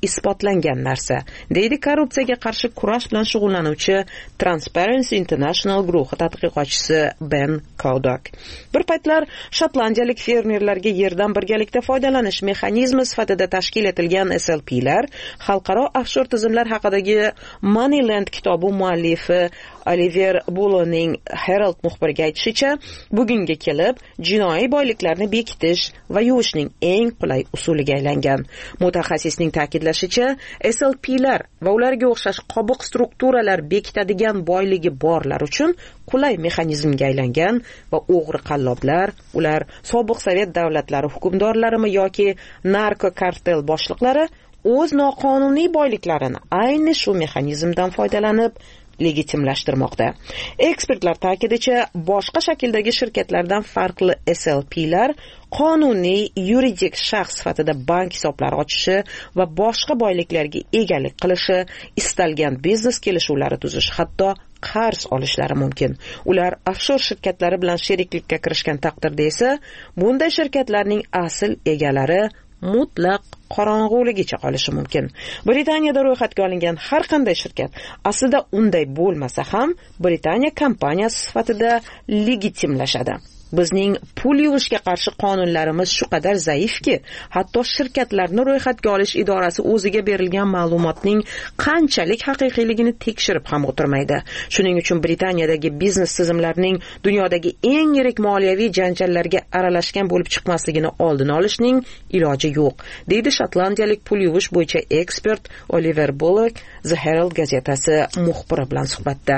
isbotlangan narsa, deydi korrupsiyaga qarshi kurash bilan shug'ullanuvchi Transparency International guruhi tadqiqotchisi Ben Kodak. Bir paytlar shotlandiyalik fermerlarga yerdan birgalikda foydalanish mexanizmi sifatida tashkil etilgan SLP'lar xalqaro offshor tizimlar haqidagi Moneyland kitobi muallifi Oliver Bulloning Herald muxbiriga aytishicha, bugunga kelib jinoiy boyliklarni bekitish va yuvishning eng qulay usuliga aylangan. Mutaxassisning ta'kidlashicha, SLP'lar va ularga o'xshash qobiq strukturalar bekitadigan boyligi borlar uchun qulay mexanizmga aylangan va o'g'ri qalloblar, ular sobiq sovet davlatlari hukmdorlarimi yoki narko kartel boshliqlari o'z noqonuniy boyliklarini ayni shu mexanizmdan foydalanib legitimlashtirmoqda. Ekspertlar ta'kidicha, boshqa shakldagi shirkatlardan farqli SLP'lar qonuniy yuridik shaxs sifatida bank hisoblari ochishi va boshqa boyliklarga egalik qilishi, istalgan biznes kelishuvlari tuzishi, hatto qarz olishlari mumkin. Ular offshor shirkatlari bilan sheriklikka kirishgan taqdirda esa, bunday shirkatlarning asl egalari mutlaq qorong'uligicha qolishi mumkin. Britaniyada ro'yxatga olingan har qanday shirkat aslida unday bo'lmasa ham Britaniya kompaniyasi sifatida legitimlashadi. Bizning pul yuvishga qarshi qonunlarimiz shu qadar zaifki, hatto shirkatlarni ro'yxatga olish idorasi o'ziga berilgan ma'lumotning qanchalik haqiqiyligini tekshirib ham o'tirmaydi. Shuning uchun Britaniyadagi biznes tizimlarining dunyodagi eng yirik moliyaviy janjallarga aralashgan bo'lib chiqmasligini oldini olishning iloji yo'q, deydi shotlandiyalik pul yuvish bo'yicha ekspert Oliver Bullock The Herald gazetasi muxbiri bilan suhbatda.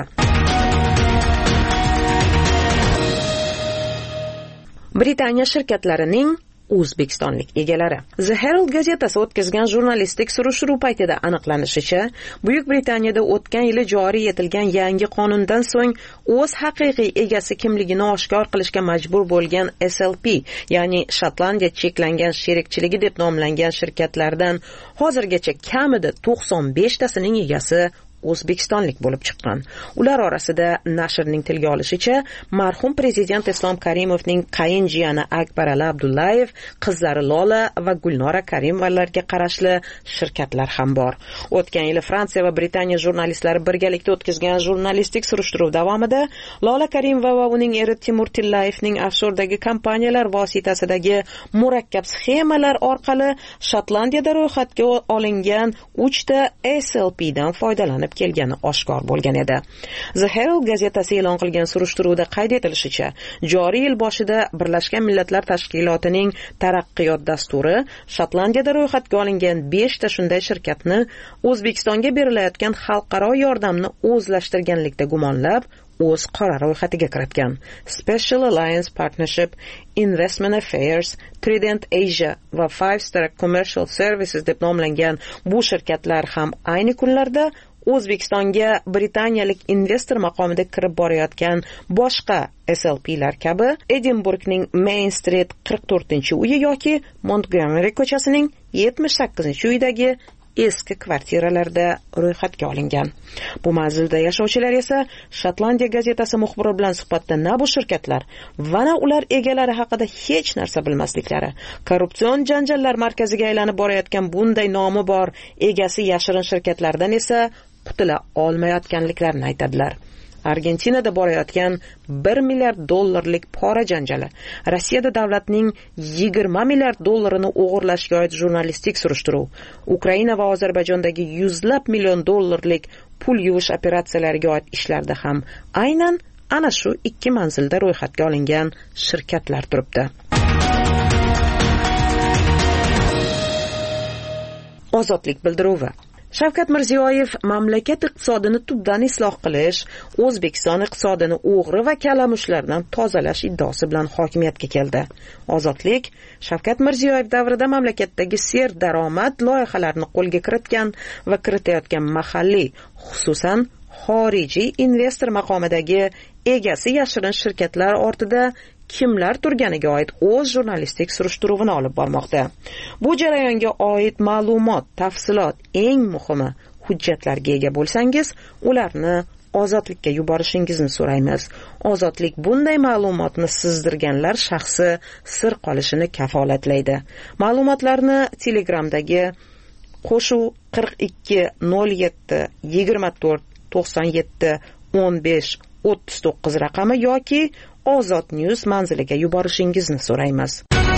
Britaniya shirkatlarining o'zbekistonlik egalari. The Herald gazetasi o'tkazgan jurnalistik surishtiruv paytida aniqlanishicha, Buyuk Britaniyada o'tgan yili joriy etilgan yangi qonundan so'ng o'z haqiqiy egasi kimligini oshkor qilishga majbur bo'lgan SLP, ya'ni Shotlandiya cheklangan sherikchiligi deb nomlangan shirkatlardan hozirgacha kamida 95 tasining egasi o'zbekistonlik bo'lib chiqqan. Ular orasida nashrning tilga olishicha, marhum prezident Islom Karimovning qayinjiyani Akbarali Abdullayev, qizlari Lola va Gulnora Karimovalarga qarashli shirkatlar ham bor. O'tgan yili Fransiya va Britaniya jurnalistlari birgalikda o'tkazgan jurnalistik surishtiruv davomida Lola Karimova va uning eri Timur Tillayevning offshordagi kompaniyalar vositasidagi murakkab sxemalar orqali Shotlandiyada ro'yxatga olingan 3 ta SLP dan foydalanib kelgani oshkor bo'lgan edi. The Herald gazetasi e'lon qilgan surishtiruvda qayd etilishicha, joriy yil boshida Birlashgan Millatlar Tashkilotining taraqqiyot dasturi Shotlandiyada ro'yxatga olingan 5 ta shunday shirkatni O'zbekistonga berilayotgan xalqaro yordamni o'zlashtirganlikda gumonlab, o'z qora ro'yxatiga kiritgan. Special Alliance Partnership, Investment Affairs, Trident Asia va Five Star Commercial Services deb nomlangan bu shirkatlar ham ayni kunlarda O'zbekistonga britaniyalik investor maqomida kirib borayotgan boshqa SLP'lar kabi Edinburgning Main Street 44-uyi yoki Montgomery ko'chasining 78-uyidagi eski kvartiralarda ro'yxatga olingan. Bu manzilda yashovchilar esa Shotlandiya gazetasi muxbiri bilan suhbatda na bu shirkatlar va na ular egalari haqida hech narsa bilmasliklari, korrupsion janjallar markaziga aylanib borayotgan bunday nomi bor egasi yashirin shirkatlardan esa qutula olmayotganliklarini aytadilar. Argentinada borayotgan $1 milliard pora janjali, Rossiyada davlatning $20 milliard o'g'irlashga oid jurnalistik surishtiruv, Ukraina va Ozarbayjondagi $100 million pul yuvish operatsiyalariga oid ishlarda ham aynan ana shu 2 manzilda ro'yxatga olingan shirkatlar turibdi. Ozodlik bildiruvi. Shavkat Mirziyoyev mamlakat iqtisodini tubdan isloh qilish, O'zbekiston iqtisodini o'g'ri va kalamushlardan tozalash iddaosi bilan hokimiyatga keldi. Ozodlik Shavkat Mirziyoyev davrida mamlakatdagi serdaromad loyihalarini qo'lga kiritgan va kiritayotgan mahalliy, xususan xorijiy investor maqomidagi egasi yashirin shirkatlar ortida kimlar turganiga oid o'z jurnalistik surishtiruvini olib bormoqda. Bu jarayonga oid ma'lumot, tafsilot, eng muhimi hujjatlarga ega bo'lsangiz, ularni Ozodlikka yuborishingizni so'raymiz. Ozodlik bunday ma'lumotni sizdirganlar shaxsi sir qolishini kafolatlaydi. Ma'lumotlarni Telegramdagi qo'shuv 42 07 24 97 15 39 raqami yoki Ozod News manziliga yuborishingizni so'raymiz.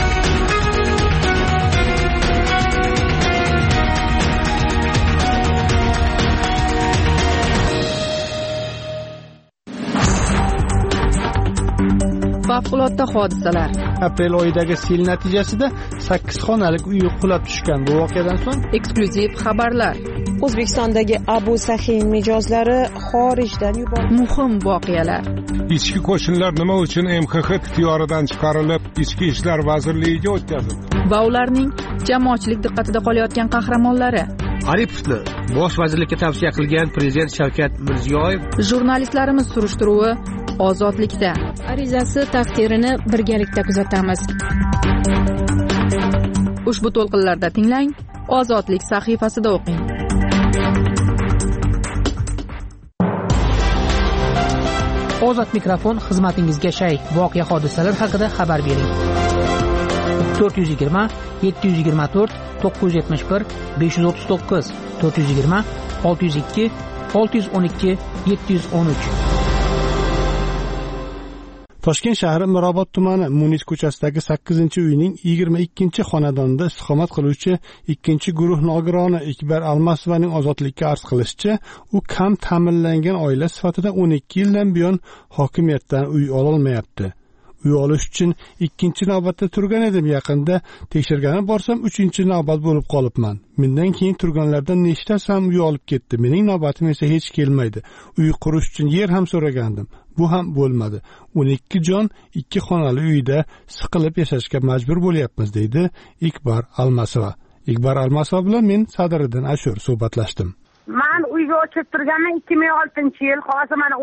Favqulodda hodisalar. Aprel oyidagi sel natijasida 8 xonalik uy qulab tushgan. Bu voqeadan so'ng eksklyuziv xabarlar. O'zbekistondagi Abu Sahin mijozlari xorijdan yuborildi. Muhim voqealar. Ichki qo'shinlar nima uchun MXX ixtiyoridan chiqarilib, Ichki ishlar vazirligiga o'tkazildi? Va ularning jamoatchilik diqqatida qolayotgan qahramonlari. Aripovni bosh vazirlikka tavsiya qilgan prezident Shavkat Mirziyoyev. Jurnalistlarimiz surishtiruvi Ozodlikda. Arizasi taqdirini birgalikda kuzatamiz. Ushbu to'lqinlarda tinglang, Ozodlik sahifasida o'qing. Ozod mikrofon xizmatingizga shay. Voqea hodisalar haqida xabar bering. 420 724 971 539 420 602 612 713. Toshkent shahri Mirobod tumani Munis ko'chasidagi 8-uyning 22-xonadonida istiqomat qiluvchi 2-guruh nogironi Ikbar Almasovaning Ozodlikka arz qilishicha, u kam ta'minlangan oila sifatida 12 yildan buyon hokimiyatdan uy ololmayapti. Uy olish uchun 2-navbatda turgan edim, yaqinda tekshirgani borsam 3-navbat bo'lib qolibman. Mendan keyin turganlardan nechtasi ham uy olib ketdi. Mening navbatim esa hech kelmaydi. Uy qurish uchun yer ham so'ragandim. Bu ham bo'lmadi. 12 jon 2 xonali uyda siqilib yashashga majbur bo'lyapmiz, deydi Ikbar Almasova. Ikbar Almasova bilan men Sadriddin Ashur suhbatlashdim. Men uyga o'chib turganman 2006-yil, hozir mana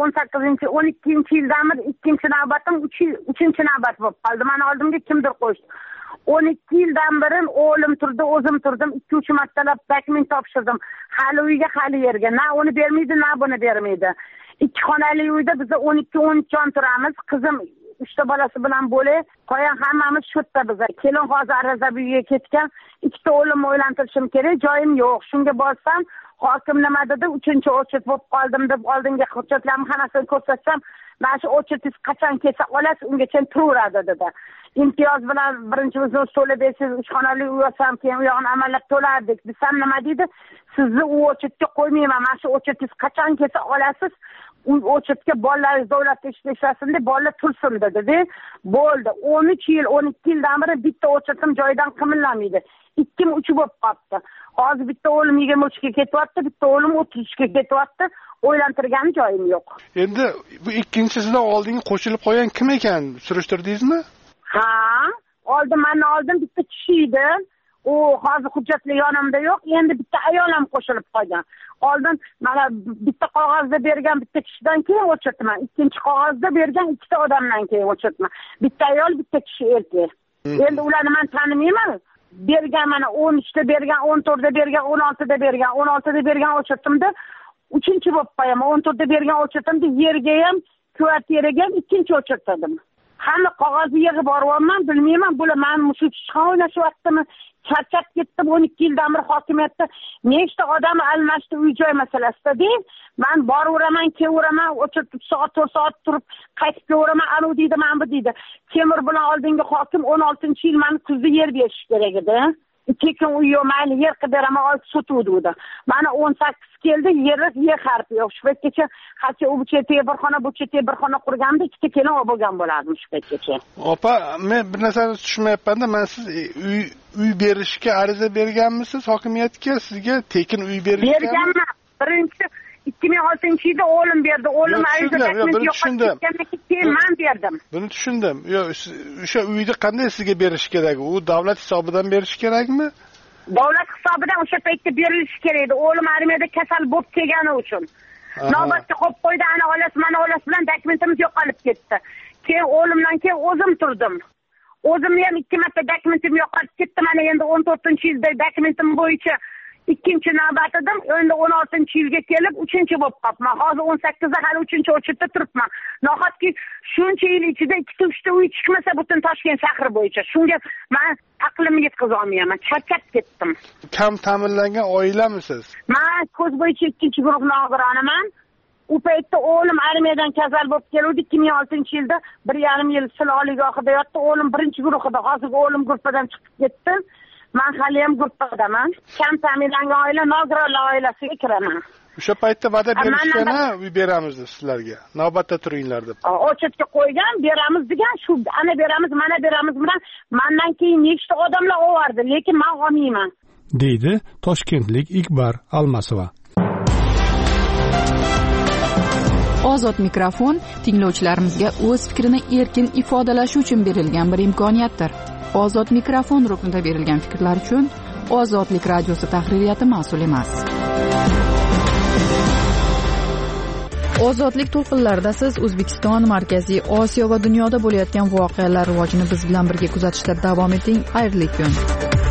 12-yildan 2-navbatim 3-navbat bo'lib qoldi. Meni oldimga kimdir qo'ydi. 12 yildan beri o'g'lim turdi, o'zim turdim, 2-3 martalab dokument topshirdim. Hali uyga, hali yerga. Na uni bermaydi, na buni bermaydi. 2 xonali uyda biz 12-13 jon turamiz. Qizim 3 ta bolasi bilan bo'lib, qo'yan hammamiz shu yerda biz. Kelin hozir ariza uyiga ketgan. 2 ta o'g'limni o'ylantirishim kerak, joyim yo'q. Shunga borsam, hokim nima dedi? 3-o'chit bo'lib qoldim deb oldinga hujjatlarni hammasini ko'rsatsam, mana shu o'chitingiz qachon kelsa olasiz, ungacha turaveradi dedi. Imtiyoz bilan birinchi o'zingiz to'lab bersiz, 3 xonali uy olsam, keyin u yog'ini amallab to'lardik. Desam nima deydi? Sizni u o'chitga qo'ymayman. Mana shu o'chitingiz qachon kelsa olasiz, u o'chitga bolalaringiz davlatda ishlasin deb bolalar tursin dedi. Bo'ldi. 13 yil, 12 yildan beri bitta o'chitim joyidan qimirlamaydi. 2-3 bo'lib qoldi. Hozir bitta o'g'lim 23 ga ketyapti, bitta o'g'lim 33 ga ketyapti. O'ylantirgan joyim yo'q. Endi bu ikkinchisidan oldingi qo'shilib qolgan kim ekan? Surishtirdingizmi? Ha, oldin bitta kishi edi. U hozir hujjatlar yonimda yo'q. Endi bitta ayol ham qo'shilib qolgan. Oldin mana bitta qog'ozda bergan bitta kishidan keyin o'chirtman. Ikkinchi qog'ozda bergan 2 ta odamdan keyin o'chirtman. Bitta ayol, bitta kishi erkak. Endi ularni men tanimayman. Bergan mana 13 da bergan, 14 da bergan, 16 da bergan, 16 da bergan o'chirtimda 3-chi bo'lib qo'yaman. 14 da bergan o'chirtimda yerga ham, kvartiraga ham 2-chi o'chirtirdim. Hamma qog'ozni yig'ib boryapman, bilmayman, bular men shu chiqon o'ynashyaptimi? Charchab ketdim 12 yildan beri hokimiyatda. Nechta odam almashdi uy-joy masalasida deb, men boraveraman, kelaveraman, o'chirib soat 4 soat turib qaytib kelaveraman, anu deydi, men bu deydi. Temur bilan oldingi hokim 16-yil meni kuzda yer berish kerak edi. Tekin uy yo'q, mayli yer qilib beraman, olib sotuvdi. Mana 18 keldi, yer harfi yo'q. Shu paytgacha hatto u chetga bir xona, bu chetga bir xona qurganda 2 ta kelin olib bo'lgan bo'lardim shu paytgacha. Opa, men bir narsani tushunmayapman-da, men siz uy berishga ariza berganmisiz hokimiyatga? Sizga tekin uy berishga? Berganman. Birinchi 2006-yilda o'g'lim berdi. O'g'lim ariza yo'qotgandan keyin men berdim. Buni tushundim. Yo'q, o'sha uyni qanday sizga berish kerak? U davlat hisobidan berish kerakmi? Davlat hisobidan o'sha paytda berilishi kerak edi. O'g'lim armiyada kasal bo'lib kelgani uchun. Navbatga qo'yib qo'ydi, ana olasi, mana olasi bilan dokumentimiz yo'qolib ketdi. Keyin o'g'limdan keyin o'zim turdim. O'zimni ham 2 marta dokumentim yo'qolib ketdi. Mana endi 14-yilda dokumentim bo'yicha ikkinchi navbat edim. Endi 16-yilga kelib 3-chi bo'lib qolibman. Hozir 18da hali 3-o'chitda turibman. Nahotki shuncha yil ichida 2-3ta uy chiqmasa butun Toshkent shahri bo'yicha. Shunga men aqlimni yetkazib olmayman. Charchab ketdim. Kam ta'minlangan oilamisiz? Men ko'z bo'yicha 2-guruh nogironaman. U paytda o'g'lim armiyadan kasal bo'lib keldi 2006-yilda 1,5 yil sil oliygohida yotdi. O'g'lim 1-guruhida, hozirgi o'g'lim guruhidan chiqib ketdi. Men hali ham guruhdaman. Kam ta'minlangan oila nogironlar oilasiga kiraman. O'sha paytda va'da berishgani uy beramiz deb sizlarga. Navbatda turinglar deb. O'chitga qo'ygan, beramiz degan, shu ana beramiz, mana beramiz bilan mendan keyin nechta odamlar ovardi, lekin men olmayman. deydi toshkentlik Ikbar Almasova. Ozod mikrofon tinglovchilarimizga o'z fikrini erkin ifodalashi uchun berilgan bir imkoniyatdir. Ozod mikrofon ruknida berilgan fikrlar uchun Ozodlik radiosi tahririyati mas'ul emas. Ozodlik to'lqinlarida siz O'zbekiston, Markaziy Osiyo va dunyoda bo'layotgan voqealar rivojini biz bilan birga kuzatishda davom eting. Xayrli kun.